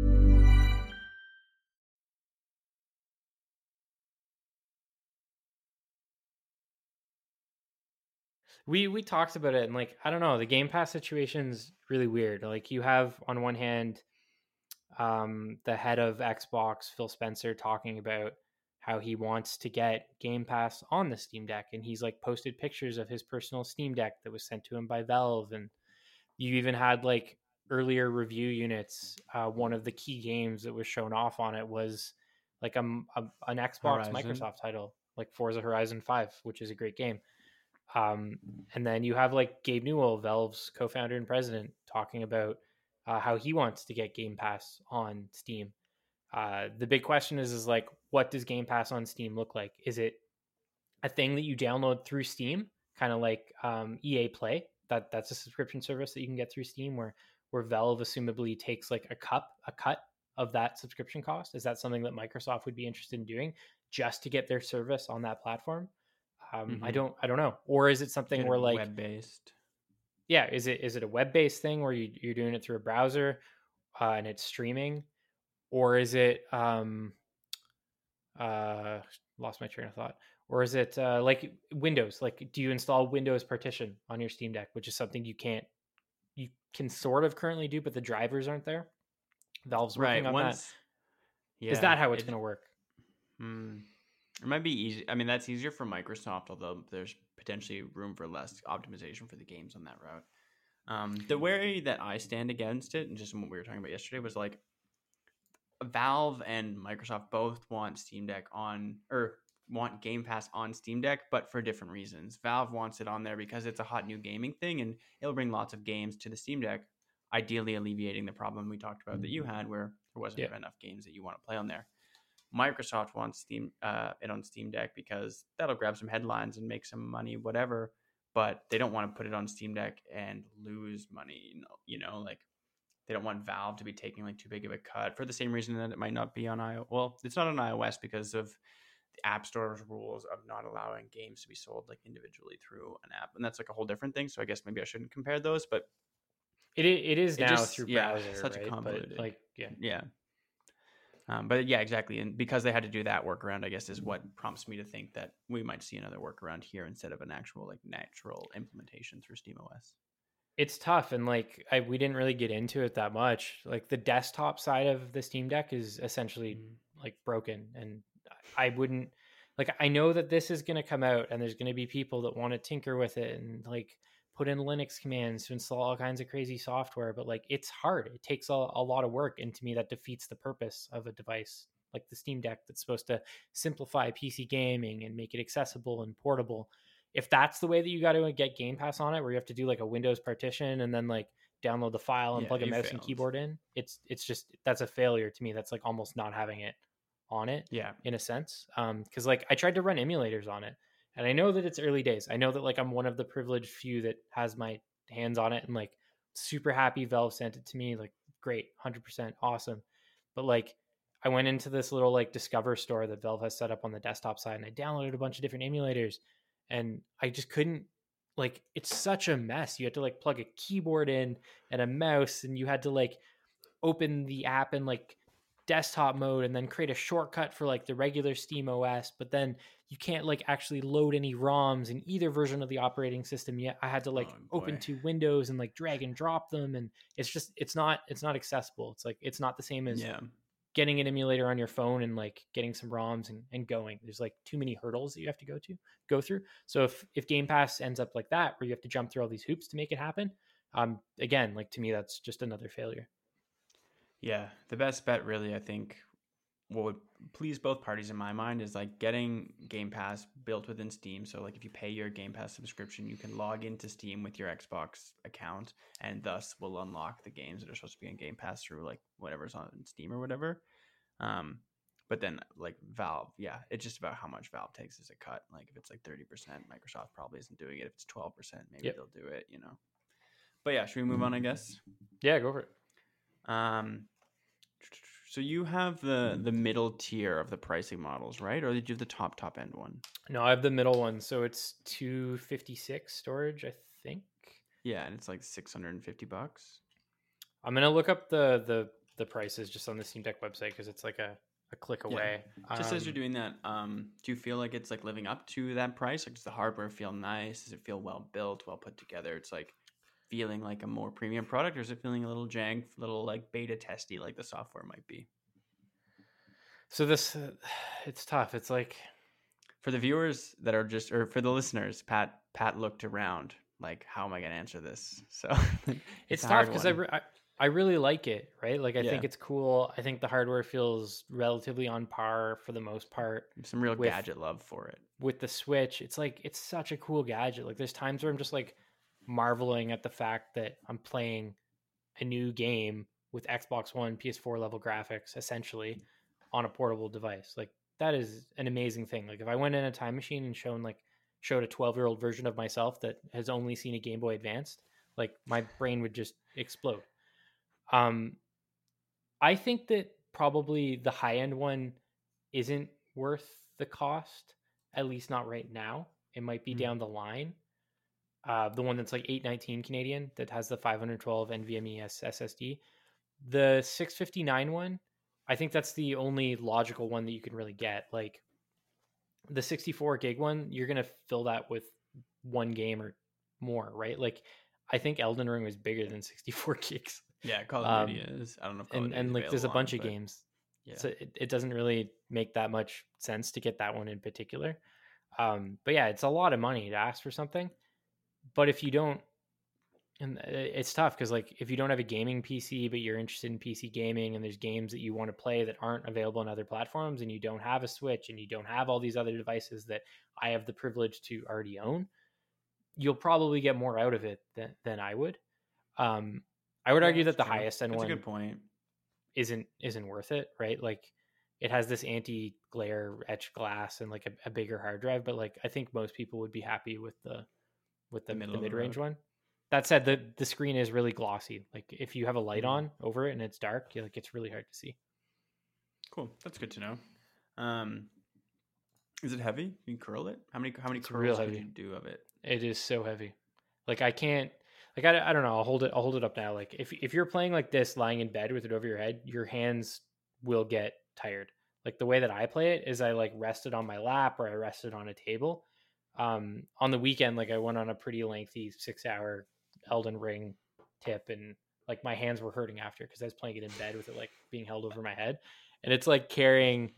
We we talked about it, and like I don't know, the Game Pass situation's really weird. Like you have on one hand, um, the head of Xbox, Phil Spencer, talking about how he wants to get Game Pass on the Steam Deck, and he's like posted pictures of his personal Steam Deck that was sent to him by Valve, and you even had like earlier review units. Uh, one of the key games that was shown off on it was like a, a an Xbox Horizon. Microsoft title, like Forza Horizon five, which is a great game. Um, and then you have like Gabe Newell, Valve's co-founder and president, talking about uh, how he wants to get Game Pass on Steam. Uh, the big question is, is like, what does Game Pass on Steam look like? Is it a thing that you download through Steam, kind of like um, E A Play? That that's a subscription service that you can get through Steam, where where Valve assumably takes like a cup, a cut of that subscription cost. Is that something that Microsoft would be interested in doing just to get their service on that platform? Um, Mhm. I don't, I don't know. Or is it something Get where it like, web-based. yeah, is it is it a web-based thing where you you're doing it through a browser uh, and it's streaming, or is it um, uh, lost my train of thought, or is it uh, like Windows? Like, do you install Windows partition on your Steam Deck, which is something you can't, you can sort of currently do, but the drivers aren't there. Valve's working Right. on Once. that. Yeah. Is that how it's it- going to work? Hmm. It might be easy. I mean, that's easier for Microsoft, although there's potentially room for less optimization for the games on that route. Um, the way that I stand against it, and just what we were talking about yesterday, was like Valve and Microsoft both want Steam Deck on, or want Game Pass on Steam Deck, but for different reasons. Valve wants it on there because it's a hot new gaming thing, and it'll bring lots of games to the Steam Deck, ideally alleviating the problem we talked about that you had, where there wasn't Yeah. enough games that you want to play on there. Microsoft wants Steam uh, it on Steam Deck because that'll grab some headlines and make some money, whatever. But they don't want to put it on Steam Deck and lose money. You know, you know, like they don't want Valve to be taking like too big of a cut for the same reason that it might not be on iOS. Well, it's not on iOS because of the App Store's rules of not allowing games to be sold like individually through an app, and that's like a whole different thing. So I guess maybe I shouldn't compare those, but It i- it is It now just- through yeah, browser, such a right? convoluted- But like, yeah. yeah. Um, but yeah, exactly. And because they had to do that workaround, I guess is what prompts me to think that we might see another workaround here instead of an actual like natural implementation through SteamOS. It's tough, and like I, we didn't really get into it that much. Like the desktop side of the Steam Deck is essentially Mm-hmm. like broken, and I wouldn't like. I know that this is going to come out, and there's going to be people that want to tinker with it and like put in Linux commands to install all kinds of crazy software. But like it's hard. It takes a, a lot of work, and to me, that defeats the purpose of a device like the Steam Deck that's supposed to simplify P C gaming and make it accessible and portable. If that's the way that you got to get Game Pass on it, where you have to do like a Windows partition and then like download the file and Yeah, plug a you mouse and failed. keyboard in, it's it's just that's a failure to me. That's like almost not having it on it Yeah. in a sense. Um, because like I tried to run emulators on it, and I know that it's early days. I know that like I'm one of the privileged few that has my hands on it, and like super happy Valve sent it to me. Like great, one hundred percent awesome. But like I went into this little like Discover store that Valve has set up on the desktop side, and I downloaded a bunch of different emulators, and I just couldn't. Like it's such a mess. You had to like plug a keyboard in and a mouse, and you had to like open the app in like desktop mode and then create a shortcut for like the regular Steam O S, but then you can't like actually load any ROMs in either version of the operating system yet. I had to like Oh, open boy. two windows and like drag and drop them, and it's just it's not it's not accessible. It's like it's not the same as Yeah. getting an emulator on your phone and like getting some ROMs and, and going. There's like too many hurdles that you have to go to go through. So if if Game Pass ends up like that, where you have to jump through all these hoops to make it happen, um, again, like to me, that's just another failure. Yeah. The best bet really, I think, what would please both parties in my mind is like getting Game Pass built within Steam. So like if you pay your Game Pass subscription, you can log into Steam with your Xbox account and thus will unlock the games that are supposed to be in Game Pass through like whatever's on Steam or whatever. Um, but then like Valve, yeah, it's just about how much Valve takes as a cut. Like if it's like thirty percent, Microsoft probably isn't doing it. If it's twelve percent, maybe yep. they'll do it, you know. But yeah, should we move on, I guess? Yeah, go for it. Um, so you have the the middle tier of the pricing models, right? Or did you have the top top end one? No, I have the middle one. So it's two fifty-six storage, I think. Yeah, and it's like six hundred fifty bucks. I'm gonna look up the the the prices just on the Steam Deck website because it's like a, a click away. Yeah. Just um, as you're doing that, um, do you feel like it's like living up to that price? Like, does the hardware feel nice? Does it feel well built, well put together? It's like feeling like a more premium product, or is it feeling a little jank, little like beta testy like the software might be? So this, uh, it's tough. It's like for the viewers that are just, or for the listeners, Pat Pat looked around like, how am I going to answer this? So it's, it's tough because I, re- I I really like it, right? Like I yeah. think it's cool. I think the hardware feels relatively on par for the most part. Some real with, gadget love for it. With the Switch, it's like it's such a cool gadget. Like there's times where I'm just like marveling at the fact that I'm playing a new game with Xbox One, P S four level graphics, essentially on a portable device. Like that is an amazing thing. Like if I went in a time machine and shown like showed a twelve year old version of myself that has only seen a Game Boy Advanced, like my brain would just explode. Um, I think that probably the high end one isn't worth the cost, at least not right now. It might be mm-hmm. down the line. Uh, the one that's like eight nineteen Canadian that has the five twelve NVMe S S D. The six fifty-nine one, I think that's the only logical one that you can really get. Like the sixty-four gig one, you're going to fill that with one game or more, right? Like I think Elden Ring was bigger than sixty-four gigs. Yeah, Call of Duty um, is. I don't know if Call and, of Duty and like there's a bunch on, of games. Yeah. So it, it doesn't really make that much sense to get that one in particular. Um, but yeah, it's a lot of money to ask for something. But if you don't, and it's tough because like if you don't have a gaming P C, but you're interested in P C gaming and there's games that you want to play that aren't available on other platforms and you don't have a Switch and you don't have all these other devices that I have the privilege to already own, you'll probably get more out of it than, than I would. Um, I would yeah, argue that the true. highest end that's one a good point. isn't isn't worth it, right? Like it has this anti-glare etched glass and like a, a bigger hard drive, but like I think most people would be happy with the with the, the, the mid-range one. That said, the the screen is really glossy. Like if you have a light on over it and it's dark, like it's really hard to see. Cool, that's good to know. Um, is it heavy? You can curl it. How many how many it's curls real could heavy. you do of it? It is so heavy. Like I can't. Like I, I don't know. I'll hold it. I'll hold it up now. Like if if you're playing like this, lying in bed with it over your head, your hands will get tired. Like the way that I play it is I like rest it on my lap or I rest it on a table. Um, on the weekend, like I went on a pretty lengthy six hour Elden Ring tip, and like my hands were hurting after because I was playing it in bed with it like being held over my head, and it's like carrying,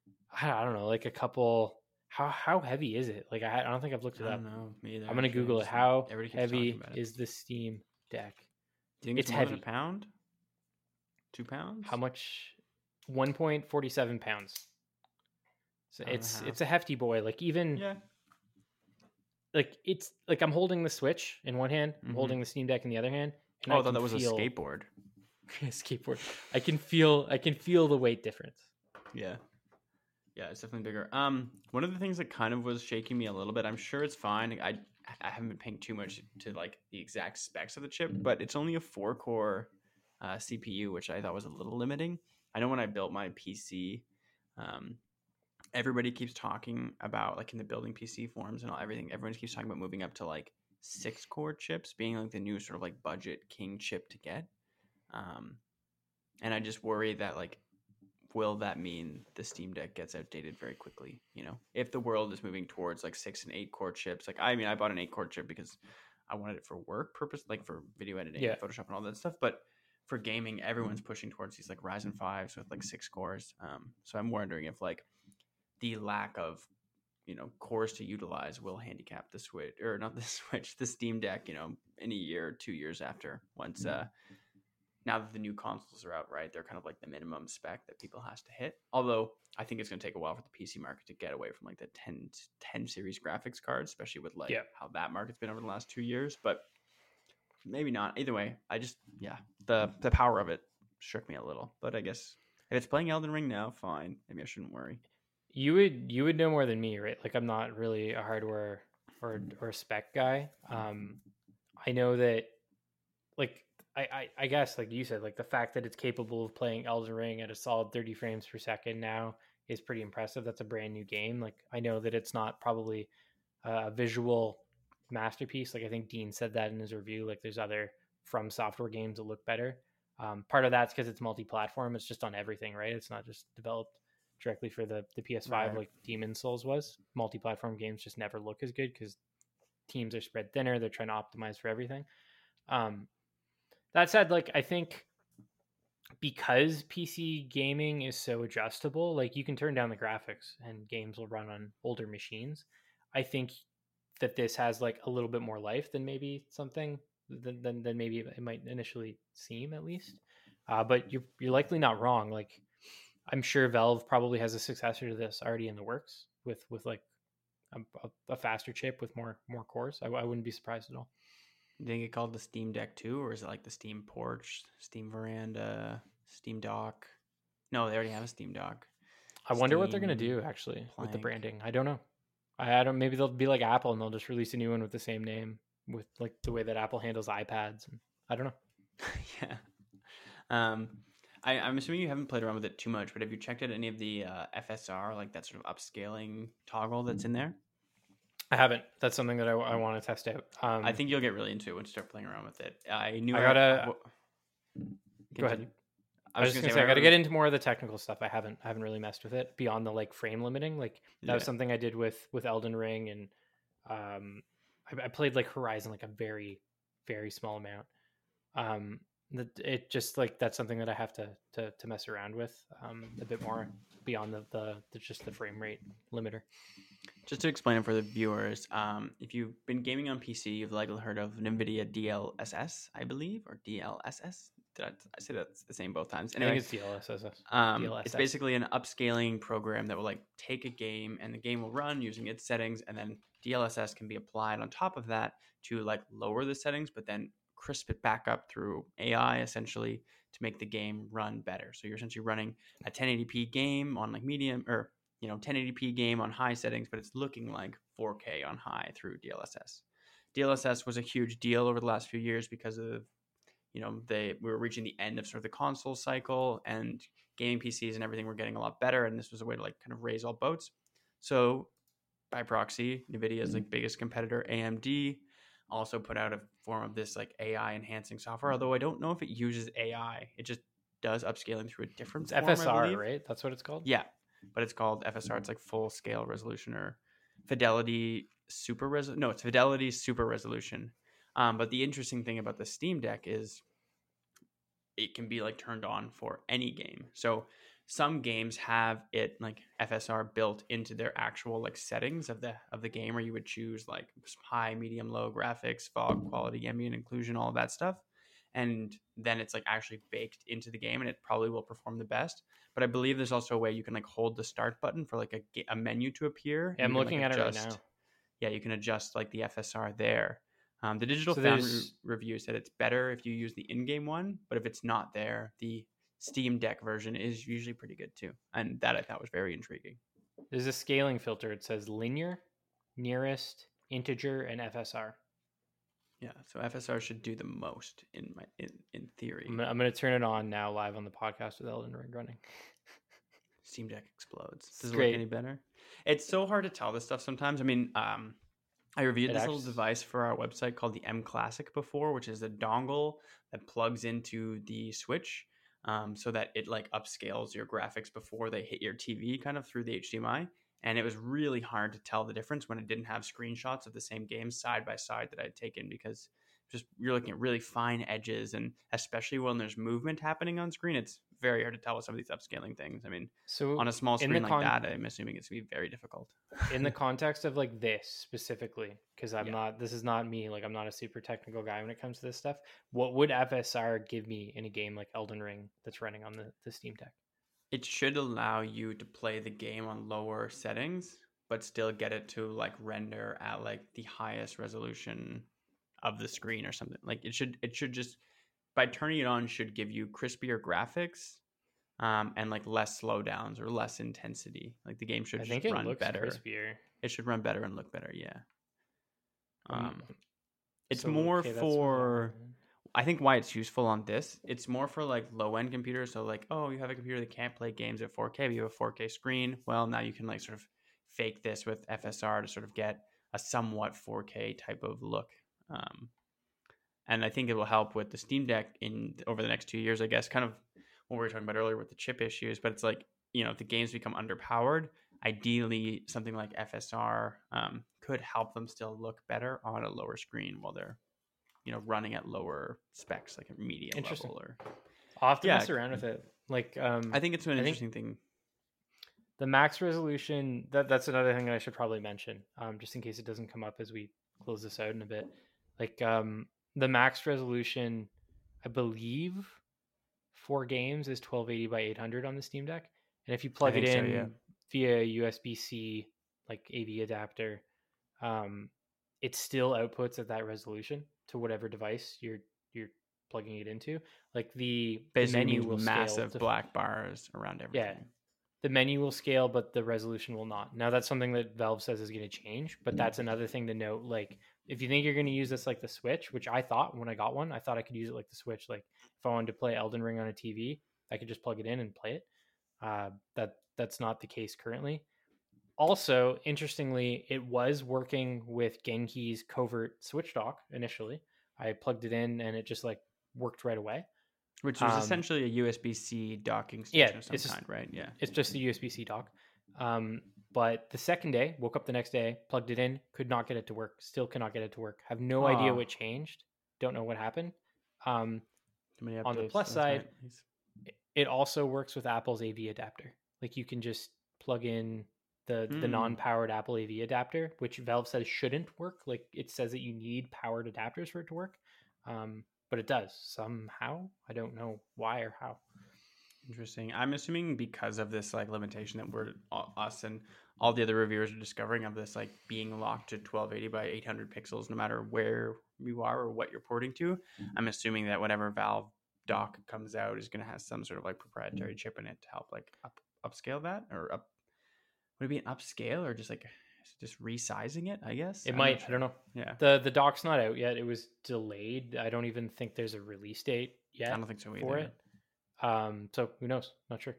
I don't know, like a couple. How how heavy is it? Like I, I don't think I've looked it I up. don't know. Me either. I'm gonna Actually, Google it. How heavy it. is the Steam Deck? Do you think it's, it's more heavy? Than a pound? Two pounds? How much? one point four seven pounds. So Pound it's it's a hefty boy. Like even yeah. Like it's like I'm holding the Switch in one hand, I'm mm-hmm. holding the Steam Deck in the other hand. And oh, I thought that was feel... a skateboard. skateboard. I can feel I can feel the weight difference. Yeah. Yeah, it's definitely bigger. Um, one of the things that kind of was shaking me a little bit, I'm sure it's fine. I I haven't been paying too much to like the exact specs of the chip, but it's only a four core uh, C P U, which I thought was a little limiting. I know when I built my P C, um, everybody keeps talking about like in the building P C forums and all everything. Everyone keeps talking about moving up to like six core chips being like the new sort of like budget king chip to get. Um, and I just worry that like, will that mean the Steam Deck gets outdated very quickly? You know, if the world is moving towards like six and eight core chips, like I mean, I bought an eight core chip because I wanted it for work purpose, like for video editing, yeah. and Photoshop and all that stuff. But for gaming, everyone's pushing towards these like Ryzen fives with like six cores. Um, so I'm wondering if like the lack of, you know, cores to utilize will handicap the Switch or not the Switch, the Steam Deck, you know, in a year or two years after once, uh, now that the new consoles are out, right, they're kind of like the minimum spec that people has to hit. Although I think it's going to take a while for the P C market to get away from like the ten, ten series graphics cards, especially with like Yeah. how that market's been over the last two years. But maybe not. Either way, I just yeah, the the power of it shook me a little. But I guess if it's playing Elden Ring now, fine. Maybe I shouldn't worry. You would you would know more than me, right? Like I'm not really a hardware or or spec guy. Um, I know that, like I, I I guess like you said, like the fact that it's capable of playing Elden Ring at a solid thirty frames per second now is pretty impressive. That's a brand new game. Like I know that it's not probably a visual masterpiece. Like I think Dean said that in his review. Like there's other From Software games that look better. Um, part of that's because it's multi-platform. It's just on everything, right? It's not just developed directly for the, the P S five Right. like Demon's Souls was. Multi-platform games just never look as good because teams are spread thinner. They're trying to optimize for everything. Um, that said, like I think because P C gaming is so adjustable, like you can turn down the graphics and games will run on older machines. I think that this has like a little bit more life than maybe something than than, than maybe it might initially seem, at least. Uh, but you're you're likely not wrong. Like I'm sure Valve probably has a successor to this already in the works with with like a, a faster chip with more more cores. I, I wouldn't be surprised at all. Did they get called the Steam Deck two, or is it like the Steam Porch, Steam Veranda, Steam Dock? No, they already have a Steam Dock. I wonder what they're gonna Steam do actually with the Plank. branding. I don't know. I, I don't. Maybe they'll be like Apple and they'll just release a new one with the same name, with like the way that Apple handles iPads. And I don't know. Yeah. Um, I, I'm assuming you haven't played around with it too much, but have you checked out any of the uh, F S R, like that sort of upscaling toggle that's in there? I haven't. That's something that I, I want to test out. Um, I think you'll get really into it when you start playing around with it. I knew I gotta- w- Go ahead. Continue. I was, just gonna say, when I got to was- get into more of the technical stuff. I haven't, I haven't really messed with it beyond the like frame limiting. Like that was Yeah. something I did with with Elden Ring, and um, I, I played like Horizon like a very, very small amount. Um, that it just like that's something that I have to to to mess around with um a bit more beyond the the, the just the frame rate limiter. Just to explain it for the viewers, um, if you've been gaming on P C, you've likely heard of NVIDIA D L S S, I believe, or D L S S. Did I, I say that's the same both times? I Anyway, think it's D L S S. um, D L S S. it's basically an upscaling program that will like take a game and the game will run using its settings, and then D L S S can be applied on top of that to like lower the settings, but then crisp it back up through A I essentially to make the game run better. So you're essentially running a ten eighty p game on like medium or you know ten eighty p game on high settings, but it's looking like four K on high through D L S S. D L S S was a huge deal over the last few years because of you know they we were reaching the end of sort of the console cycle, and gaming P Cs and everything were getting a lot better, and this was a way to like kind of raise all boats. So by proxy, NVIDIA's like biggest competitor, A M D, also put out a form of this like A I enhancing software, although I don't know if it uses A I. It just does upscaling through a different It's form, F S I R, believe. right? That's what it's called. Yeah, but it's called F S R. It's like full scale resolution or fidelity super res. No, it's fidelity super resolution. Um, but the interesting thing about the Steam Deck is it can be like turned on for any game. So some games have it like F S R built into their actual like settings of the of the game, where you would choose like high, medium, low graphics, fog quality, ambient occlusion, all of that stuff. And then it's like actually baked into the game, and it probably will perform the best. But I believe there's also a way you can like hold the start button for like a, a menu to appear. Yeah, I'm You can, looking like, at it right adjust- now. Yeah, you can adjust like the F S R there. Um, the Digital So Foundry there's- review said it's better if you use the in-game one, but if it's not there, the Steam Deck version is usually pretty good too. And that I thought was very intriguing. There's a scaling filter. It says linear, nearest, integer, and F S R. Yeah, so F S R should do the most in my in, in theory. I'm, I'm going to turn it on now live on the podcast with Elden Ring running. Steam Deck explodes. It's Does it great. look any better? It's so hard to tell this stuff sometimes. I mean, um, I reviewed It this acts- little device for our website called the M Classic before, which is a dongle that plugs into the Switch, um, so that it like upscales your graphics before they hit your T V, kind of through the H D M I. And it was really hard to tell the difference when it didn't have screenshots of the same games side by side that I'd taken, because just you're looking at really fine edges, and especially when there's movement happening on screen, it's very hard to tell with some of these upscaling things. I mean, So on a small in the screen like con- that, I'm assuming it's gonna be very difficult. in the context of like this specifically, because I'm Yeah. not, this is not me, like I'm not a super technical guy when it comes to this stuff. What would F S R give me in a game like Elden Ring that's running on the, the Steam Deck? It should allow you to play the game on lower settings, but still get it to like render at like the highest resolution of the screen or something. Like it should, it should just by turning it on should give you crispier graphics, um, and like less slowdowns or less intensity. Like the game should I just think it run looks better. crispier. It should run better and look better. Yeah. Um, Um, it's so, more okay, that's what for. I'm- I think why it's useful on this, it's more for like low end computers. So like, oh, you have a computer that can't play games at four K, but you have a four K screen. Well, now you can like sort of fake this with F S R to sort of get a somewhat four K type of look. Um, and I think it will help with the Steam Deck in over the next two years, I guess, kind of what we were talking about earlier with the chip issues. But it's like, you know, if the games become underpowered, ideally something like F S R um, could help them still look better on a lower screen while they're, you know, running at lower specs, like a medium Interesting. level. Or I'll have to Yeah. mess around with it. Like, um, I think it's an I think- interesting thing. the max resolution, that that's another thing that I should probably mention, um, just in case it doesn't come up as we close this out in a bit. Like, um, the max resolution, I believe, for games is twelve eighty by eight hundred on the Steam Deck, and if you plug it think so, in yeah. via U S B C, like A V adapter, um, it still outputs at that resolution to whatever device you're you're plugging it into. Like the, the Basically menu means will massive scale to black bars around everything. Yeah. the menu will scale, but the resolution will not. Now that's something that Valve says is going to change, but that's another thing to note. Like if you think you're going to use this like the Switch, which I thought when I got one, I thought I could use it like the Switch. Like if I wanted to play Elden Ring on a T V, I could just plug it in and play it. Uh, that that's not the case currently. Also, interestingly, it was working with Genki's covert Switch dock initially. I plugged it in and it just like worked right away. Which was Um, essentially a U S B C docking yeah, station of some it's just- kind, right? Yeah. It's just a U S B C dock. Um, but the second day, woke up the next day, plugged it in, could not get it to work. Still cannot get it to work. Have no idea Aw. what changed. Don't know what happened. Um, Too many on the updates, plus that's side, right. He's- it also works with Apple's A V adapter. Like you can just plug in the the Hmm. non-powered Apple A V adapter, which Valve says shouldn't work. Like it says that you need powered adapters for it to work, um, but it does somehow. I don't know why or how. Interesting. I'm assuming because of this like limitation that we're all- us and all the other reviewers are discovering of this like being locked to twelve eighty by eight hundred pixels no matter where you are or what you're porting to. I'm assuming that whatever Valve dock comes out is going to have some sort of like proprietary chip in it to help like up upscale that or up. Would it be an upscale or just like just resizing it? I guess It I'm might. not I don't know. Yeah, the The dock's not out yet. It was delayed. I don't even think there's a release date yet I don't think so either. for it. Um, so who knows? Not sure.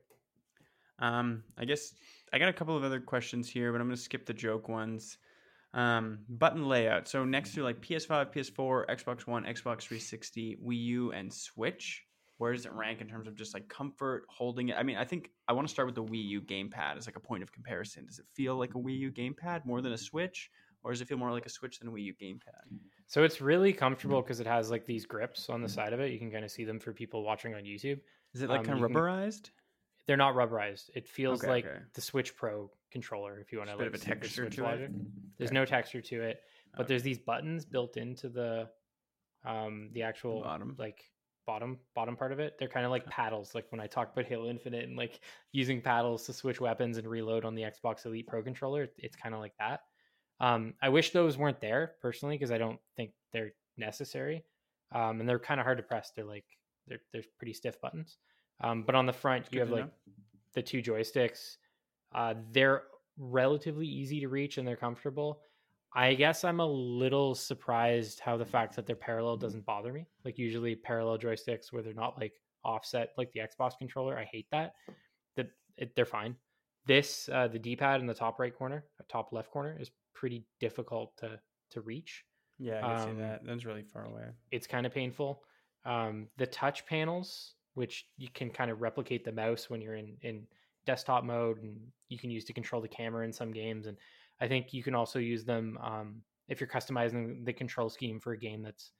Um, I guess I got a couple of other questions here, but I'm going to skip the joke ones. Um, button layout. So next to like P S five, P S four, Xbox One, Xbox three sixty, Wii U, and Switch, where does it rank in terms of just like comfort holding it? I mean, I think I want to start with the Wii U gamepad as like a point of comparison. Does it feel like a Wii U gamepad more than a Switch, or does it feel more like a Switch than a Wii U gamepad? So it's really comfortable because it has like these grips on the side of it. You can kind of see them for people watching on YouTube. Is it like Um, kind you of can- rubberized? They're not rubberized. It feels Okay, like okay. the Switch Pro controller, if you want to Just a bit like of a see the texture Switch to it? logic. There's Okay. no texture to it, but Okay. there's these buttons built into the um the actual Bottom. like bottom bottom part of it. They're kind of like paddles. Like when I talk about Halo Infinite and like using paddles to switch weapons and reload on the Xbox Elite Pro controller, it's kind of like that. Um, I wish those weren't there personally because I don't think they're necessary. Um, and they're kind of hard to press. They're like they're they're pretty stiff buttons. Um, but on the front, you Good have to like know. the two joysticks. Uh, they're relatively easy to reach and they're comfortable. I guess I'm a little surprised how the fact that they're parallel doesn't bother me. Like usually parallel joysticks where they're not like offset like the Xbox controller. I hate that. That it, they're fine. This uh, the D-pad in the top right corner, uh, top left corner is pretty difficult to to reach. Yeah, I can Um, see that. That's really far away. It's kind of painful. Um, the touch panels, which you can kind of replicate the mouse when you're in in desktop mode, and you can use to control the camera in some games. And I think you can also use them um, if you're customizing the control scheme for a game that's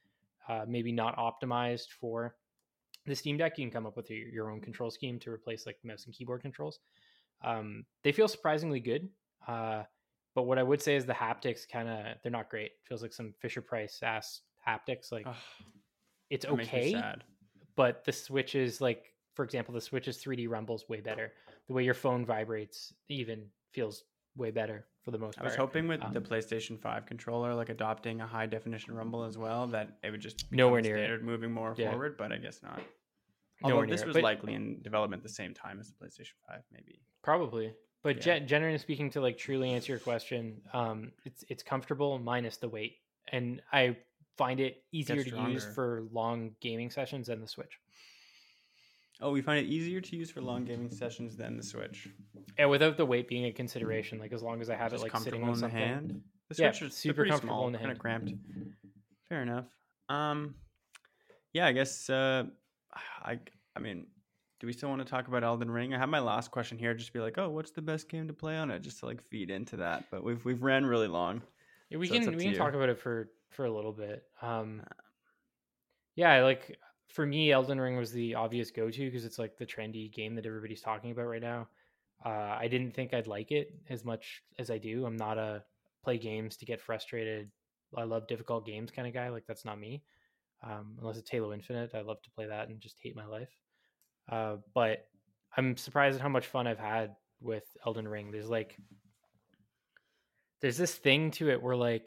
uh, maybe not optimized for the Steam Deck. You can come up with your, your own control scheme to replace like mouse and keyboard controls. Um, they feel surprisingly good. Uh, but what I would say is the haptics kind of, they're not great. It feels like some Fisher Price ass haptics. Like Ugh, it's that makes me okay, sad. but the Switch is like, for example, the Switch's three D rumble's way better. The way your phone vibrates even feels way better for the most I part. was hoping with Um, the PlayStation five controller, like adopting a high definition rumble as well, that it would just become Nowhere the near it. standard moving more Yeah. forward, but I guess not. Although Nowhere this near it, was but- likely in development at the same time as the PlayStation five, maybe. Probably, but Yeah. gen- generally speaking, to like truly answer your question, um, it's it's comfortable minus the weight, and I find it easier to use stronger. for long gaming sessions than the Switch. Oh, we find it easier to use for long gaming sessions than the Switch. And without the weight being a consideration, like as long as I have Just it like sitting comfortable on in the something. hand. The Yeah, Switch is super pretty comfortable small, in the kind of hand. cramped. Fair enough. Um, yeah, I guess. Uh, I I mean, do we still want to talk about Elden Ring? I have my last question here. Just be like, oh, what's the best game to play on it? Just to like feed into that. But we've we've ran really long. Yeah, we So it's can up we to can you. talk about it for for a little bit. Um, yeah, like for me, Elden Ring was the obvious go to because it's like the trendy game that everybody's talking about right now. Uh, I didn't think I'd like it as much as I do. I'm not a play games to get frustrated. I love difficult games kind of guy. Like that's not me. Um, unless it's Halo Infinite, I love to play that and just hate my life. Uh, but I'm surprised at how much fun I've had with Elden Ring. There's like, there's this thing to it where like,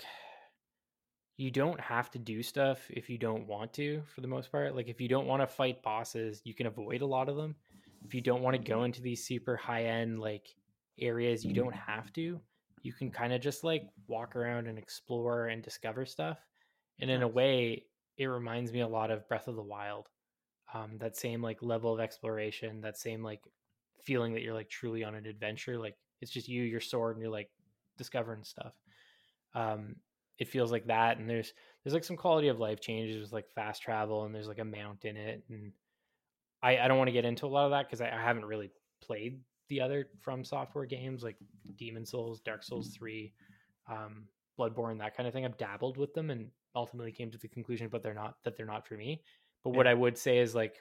you don't have to do stuff if you don't want to, for the most part. Like if you don't want to fight bosses, you can avoid a lot of them. If you don't want to go into these super high end like areas, you don't have to. You can kind of just like walk around and explore and discover stuff. And in a Nice. way, it reminds me a lot of Breath of the Wild. Um, that same like level of exploration, that same like feeling that you're like truly on an adventure. Like it's just you, your sword, and you're like discovering stuff. Um, it feels like that, and there's there's like some quality of life changes with like fast travel, and there's like a mount in it, and I, I don't want to get into a lot of that because I, I haven't really played the other From Software games like Demon Souls, Dark Souls three, um, Bloodborne, that kind of thing. I've dabbled with them and ultimately came to the conclusion, but they're not that they're not for me. But what Yeah. I would say is like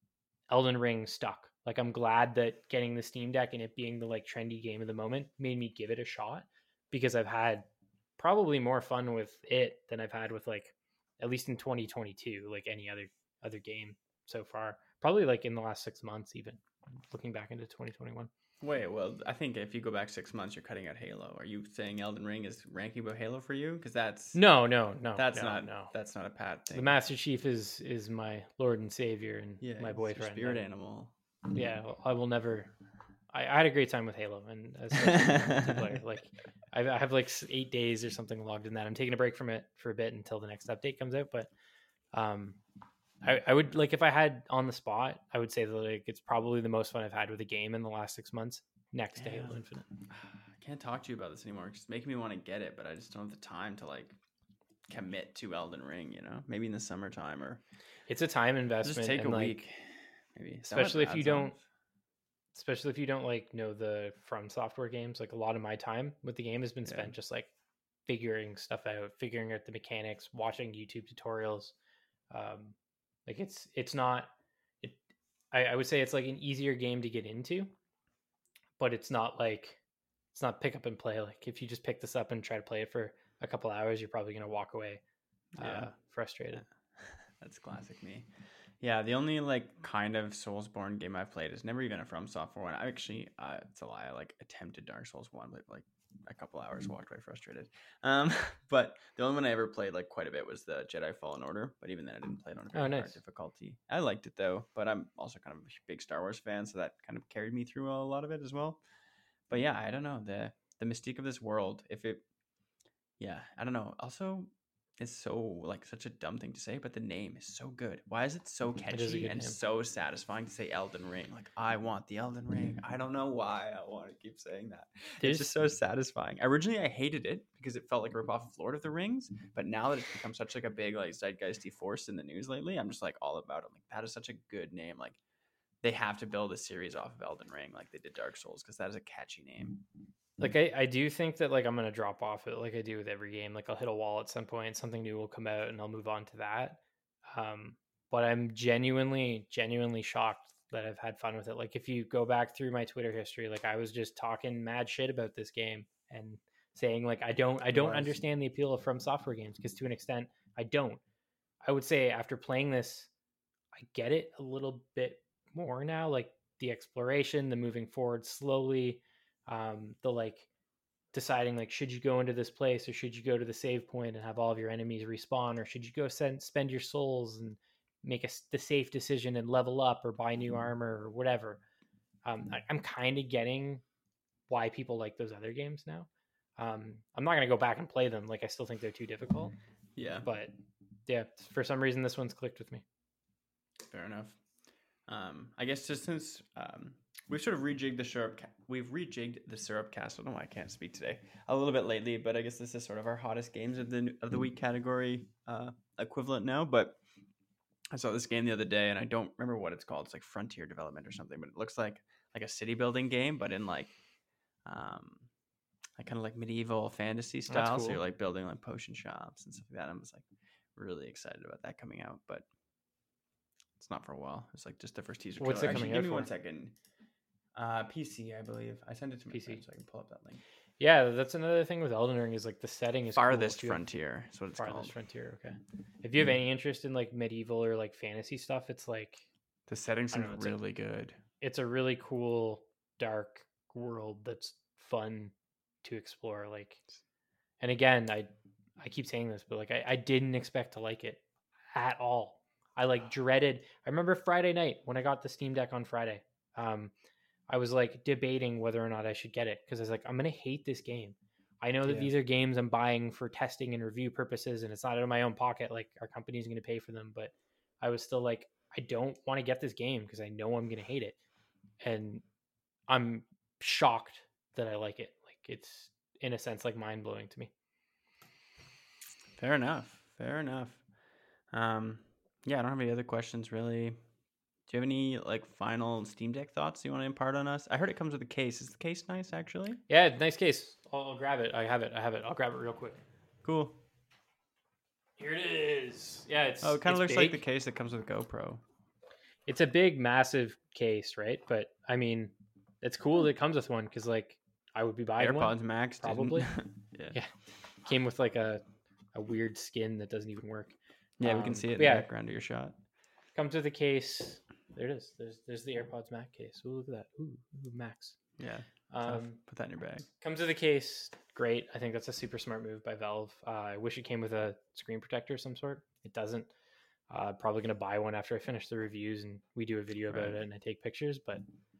Elden Ring stuck. Like I'm glad that getting the Steam Deck and it being the like trendy game of the moment made me give it a shot because I've had probably more fun with it than I've had with like at least in twenty twenty-two, like any other other game so far. Probably like in the last six months, even looking back into twenty twenty-one. Wait, well, I think if you go back six months, you're cutting out Halo. Are you saying Elden Ring is ranking above Halo for you? Because that's No, no, no. that's no, not no. that's not a Pat thing. The Master Chief is is my Lord and Savior and yeah, my it's your boyfriend. spirit and- animal. Yeah, I will never. I, I had a great time with Halo, and especially multiplayer. Like, I, I have like s- eight days or something logged in that. I'm taking a break from it for a bit until the next update comes out. But, um, I, I would like if I had on the spot, I would say that like it's probably the most fun I've had with a game in the last six months, next to Halo Damn. Infinite. I can't talk to you about this anymore. It's just making me want to get it, but I just don't have the time to like commit to Elden Ring. You know, maybe in the summertime or It's a time investment. just take a and, like, week. Maybe Is that what especially if Brad you sounds? don't especially if you don't like know the From Software games. Like a lot of my time with the game has been Yeah. spent just like figuring stuff out, figuring out the mechanics, watching YouTube tutorials. Um, like it's it's not it. I, I would say it's like an easier game to get into, but it's not like it's not pick up and play. Like if you just pick this up and try to play it for a couple hours, you're probably gonna walk away uh, Yeah. frustrated. That's classic me. Yeah, the only like kind of Soulsborne game I've played is never even a From Software one. I actually, uh, it's a lie. I like attempted Dark Souls one, but like a couple hours, walked away frustrated. Um, but the only one I ever played like quite a bit was the Jedi Fallen Order. But even then, I didn't play it on a very Oh, hard nice. difficulty. I liked it though, but I'm also kind of a big Star Wars fan, so that kind of carried me through a lot of it as well. But yeah, I don't know the the mystique of this world. If it, yeah, I don't know. Also, it's so like such a dumb thing to say, but the name is so good. Why is it so It is a catchy good and name. so satisfying to say Elden Ring? Like I want the Elden Ring. I don't know why I want to keep saying that. There's It's just so satisfying. Originally, I hated it because it felt like a ripoff of Lord of the Rings. But now that it's become such like a big like zeitgeisty force in the news lately, I'm just like all about it. Like that is such a good name. Like they have to build a series off of Elden Ring, like they did Dark Souls, because that is a catchy name. like I, I do think that like I'm gonna drop off it like I do with every game. Like I'll hit a wall at some point, something new will come out, and I'll move on to that. Um, but I'm genuinely, genuinely shocked that I've had fun with it. Like if you go back through my Twitter history, like I was just talking mad shit about this game and saying like I don't I don't understand the appeal of From Software games, because to an extent I don't. I would say after playing this, I get it a little bit more now, like the exploration, the moving forward slowly, um, the like deciding like should you go into this place or should you go to the save point and have all of your enemies respawn, or should you go send, spend your souls and make a, the safe decision and level up or buy new armor or whatever. Um, I, I'm kind of getting why people like those other games now. Um, I'm not going to go back and play them. Like I still think they're too difficult. Yeah. But yeah, for some reason this one's clicked with me. Fair enough. Um, I guess just since um, we've sort of rejigged the syrup, ca- we've rejigged the syrup cast. I don't know why I can't speak today. A little bit lately, but I guess this is sort of our hottest games of the of the week category uh, equivalent now. But I saw this game the other day, and I don't remember what it's called. It's like Frontier Development or something, but it looks like like a city building game, but in like um, like kind of like medieval fantasy style. Cool. So you're like building like potion shops and stuff like that. I was like really excited about that coming out, but it's not for a while. It's like just the first teaser. What's trailer. it coming Actually, out give me for? one second. Uh, P C, I believe. I sent it to my P C. friend so I can pull up that link. Yeah, that's another thing with Elden Ring is like the setting is Farthest cool too. Frontier is what it's Farthest called. Frontier. Okay. If you have any interest in like medieval or like fantasy stuff, it's like The setting I don't seems know, it's like- really good. it's a really cool dark world that's fun to explore. Like, and again, I I keep saying this, but like I, I didn't expect to like it at all. I like dreaded. I remember Friday night when I got the Steam Deck on Friday. Um, I was like debating whether or not I should get it because I was like, I'm gonna hate this game. I know that Yeah. these are games I'm buying for testing and review purposes, and it's not out of my own pocket. Like our company's gonna pay for them, but I was still like, I don't want to get this game because I know I'm gonna hate it, and I'm shocked that I like it. Like it's in a sense like mind blowing to me. Fair enough. Fair enough. Um, yeah, I don't have any other questions really. Do you have any like final Steam Deck thoughts you want to impart on us? I heard it comes with a case. Is the case nice actually? Yeah, nice case. I'll, I'll grab it. I have it. I have it. I'll grab it real quick. Cool. Here it is. Yeah, it's Oh, it kind of it's looks like big. the case that comes with GoPro. It's a big, massive case, right? But I mean, it's cool that it comes with one because, like, I would be buying AirPods one. Max didn't. probably. yeah. Yeah, came with like a a weird skin that doesn't even work. Yeah, we can Um, see it in yeah. the background of your shot. Comes with a case. There it is. There's there's the AirPods Max case. Ooh, look at that. Ooh, ooh Max. Yeah. tough. Um, Put that in your bag. comes with a case. Great. I think that's a super smart move by Valve. Uh, I wish it came with a screen protector of some sort. It doesn't. Uh, probably gonna buy one after I finish the reviews and we do a video about Right. it and I take pictures. But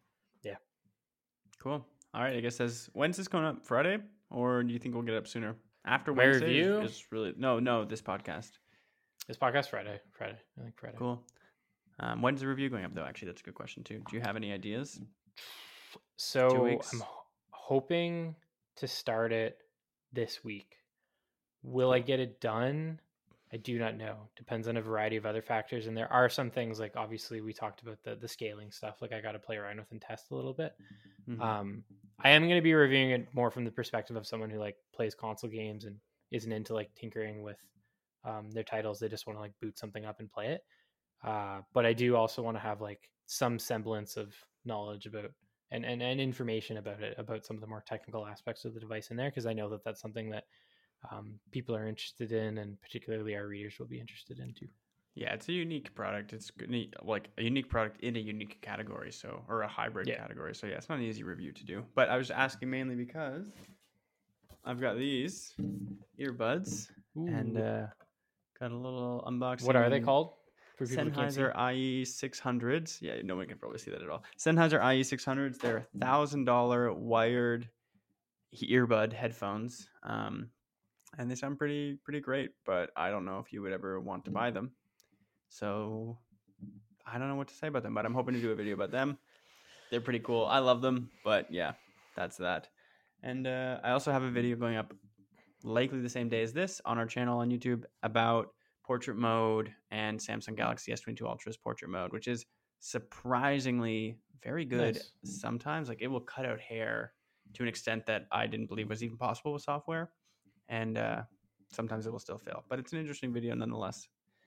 Cool. All right. I guess as when's this going up? Friday, or do you think we'll get it up sooner? After My Wednesday review? is, is really no, no. This podcast. this podcast Friday. Friday. I think Friday. Cool. Um, when's the review going up though? Actually, that's a good question too. Do you have any ideas? So weeks? I'm ho- hoping to start it this week. Will I get it done? I do not know. Depends on a variety of other factors. And there are some things like obviously we talked about the the scaling stuff. Like I got to play around with and test a little bit. Mhm. Um, I am going to be reviewing it more from the perspective of someone who like plays console games and isn't into like tinkering with um, their titles. They just want to like boot something up and play it. Uh, but I do also want to have like some semblance of knowledge about and, and, and information about it, about some of the more technical aspects of the device in there. Cause I know that that's something that um, people are interested in, and particularly our readers will be interested in too. Yeah, it's a unique product. It's good- like a unique product in a unique category, so or a hybrid Yeah. category. So yeah, it's not an easy review to do. But I was asking mainly because I've got these earbuds and Ooh. uh, got a little unboxing. What are they called? For people who can't see? Sennheiser I E six hundreds. Yeah, no one can probably see that at all. Sennheiser I E six hundreds. They're one thousand dollars wired earbud headphones. Um, and they sound pretty pretty great, but I don't know if you would ever want to buy them. So I don't know what to say about them, but I'm hoping to do a video about them. They're pretty cool. I love them, but yeah, that's that. And uh, I also have a video going up likely the same day as this on our channel on YouTube about portrait mode and Samsung Galaxy S twenty-two Ultra's portrait mode, which is surprisingly very good. Nice. Sometimes like it will cut out hair to an extent that I didn't believe was even possible with software. And uh, sometimes it will still fail, but it's an interesting video nonetheless.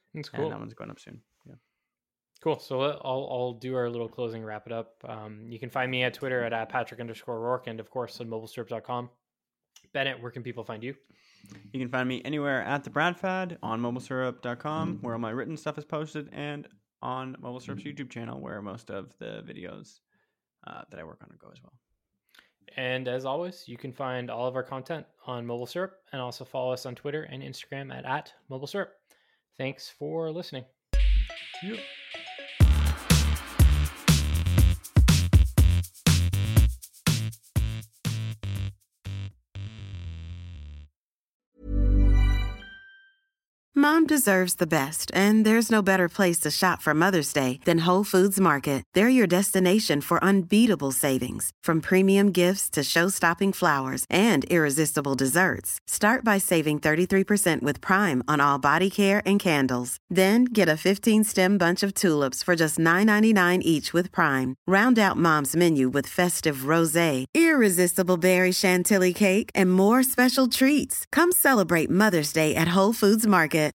That's cool. And that one's going up soon. Yeah. Cool. So I'll I'll do our little closing, wrap it up. Um, you can find me at Twitter at, at Patrick underscore Rourke, and of course on mobile syrup dot com. Bennett, where can people find you? You can find me anywhere at the Bradfad, on mobile syrup dot com, where all my written stuff is posted, and on Mobile Syrup's YouTube channel, where most of the videos uh, that I work on go as well. And as always, you can find all of our content on Mobile Syrup, and also follow us on Twitter and Instagram at, at Mobile Syrup. Thanks for listening. Yep. Mom deserves the best, and there's no better place to shop for Mother's Day than Whole Foods Market. They're your destination for unbeatable savings, from premium gifts to show-stopping flowers and irresistible desserts. Start by saving thirty-three percent with Prime on all body care and candles. Then get a fifteen-stem bunch of tulips for just nine ninety-nine each with Prime. Round out Mom's menu with festive rosé, irresistible berry chantilly cake, and more special treats. Come celebrate Mother's Day at Whole Foods Market.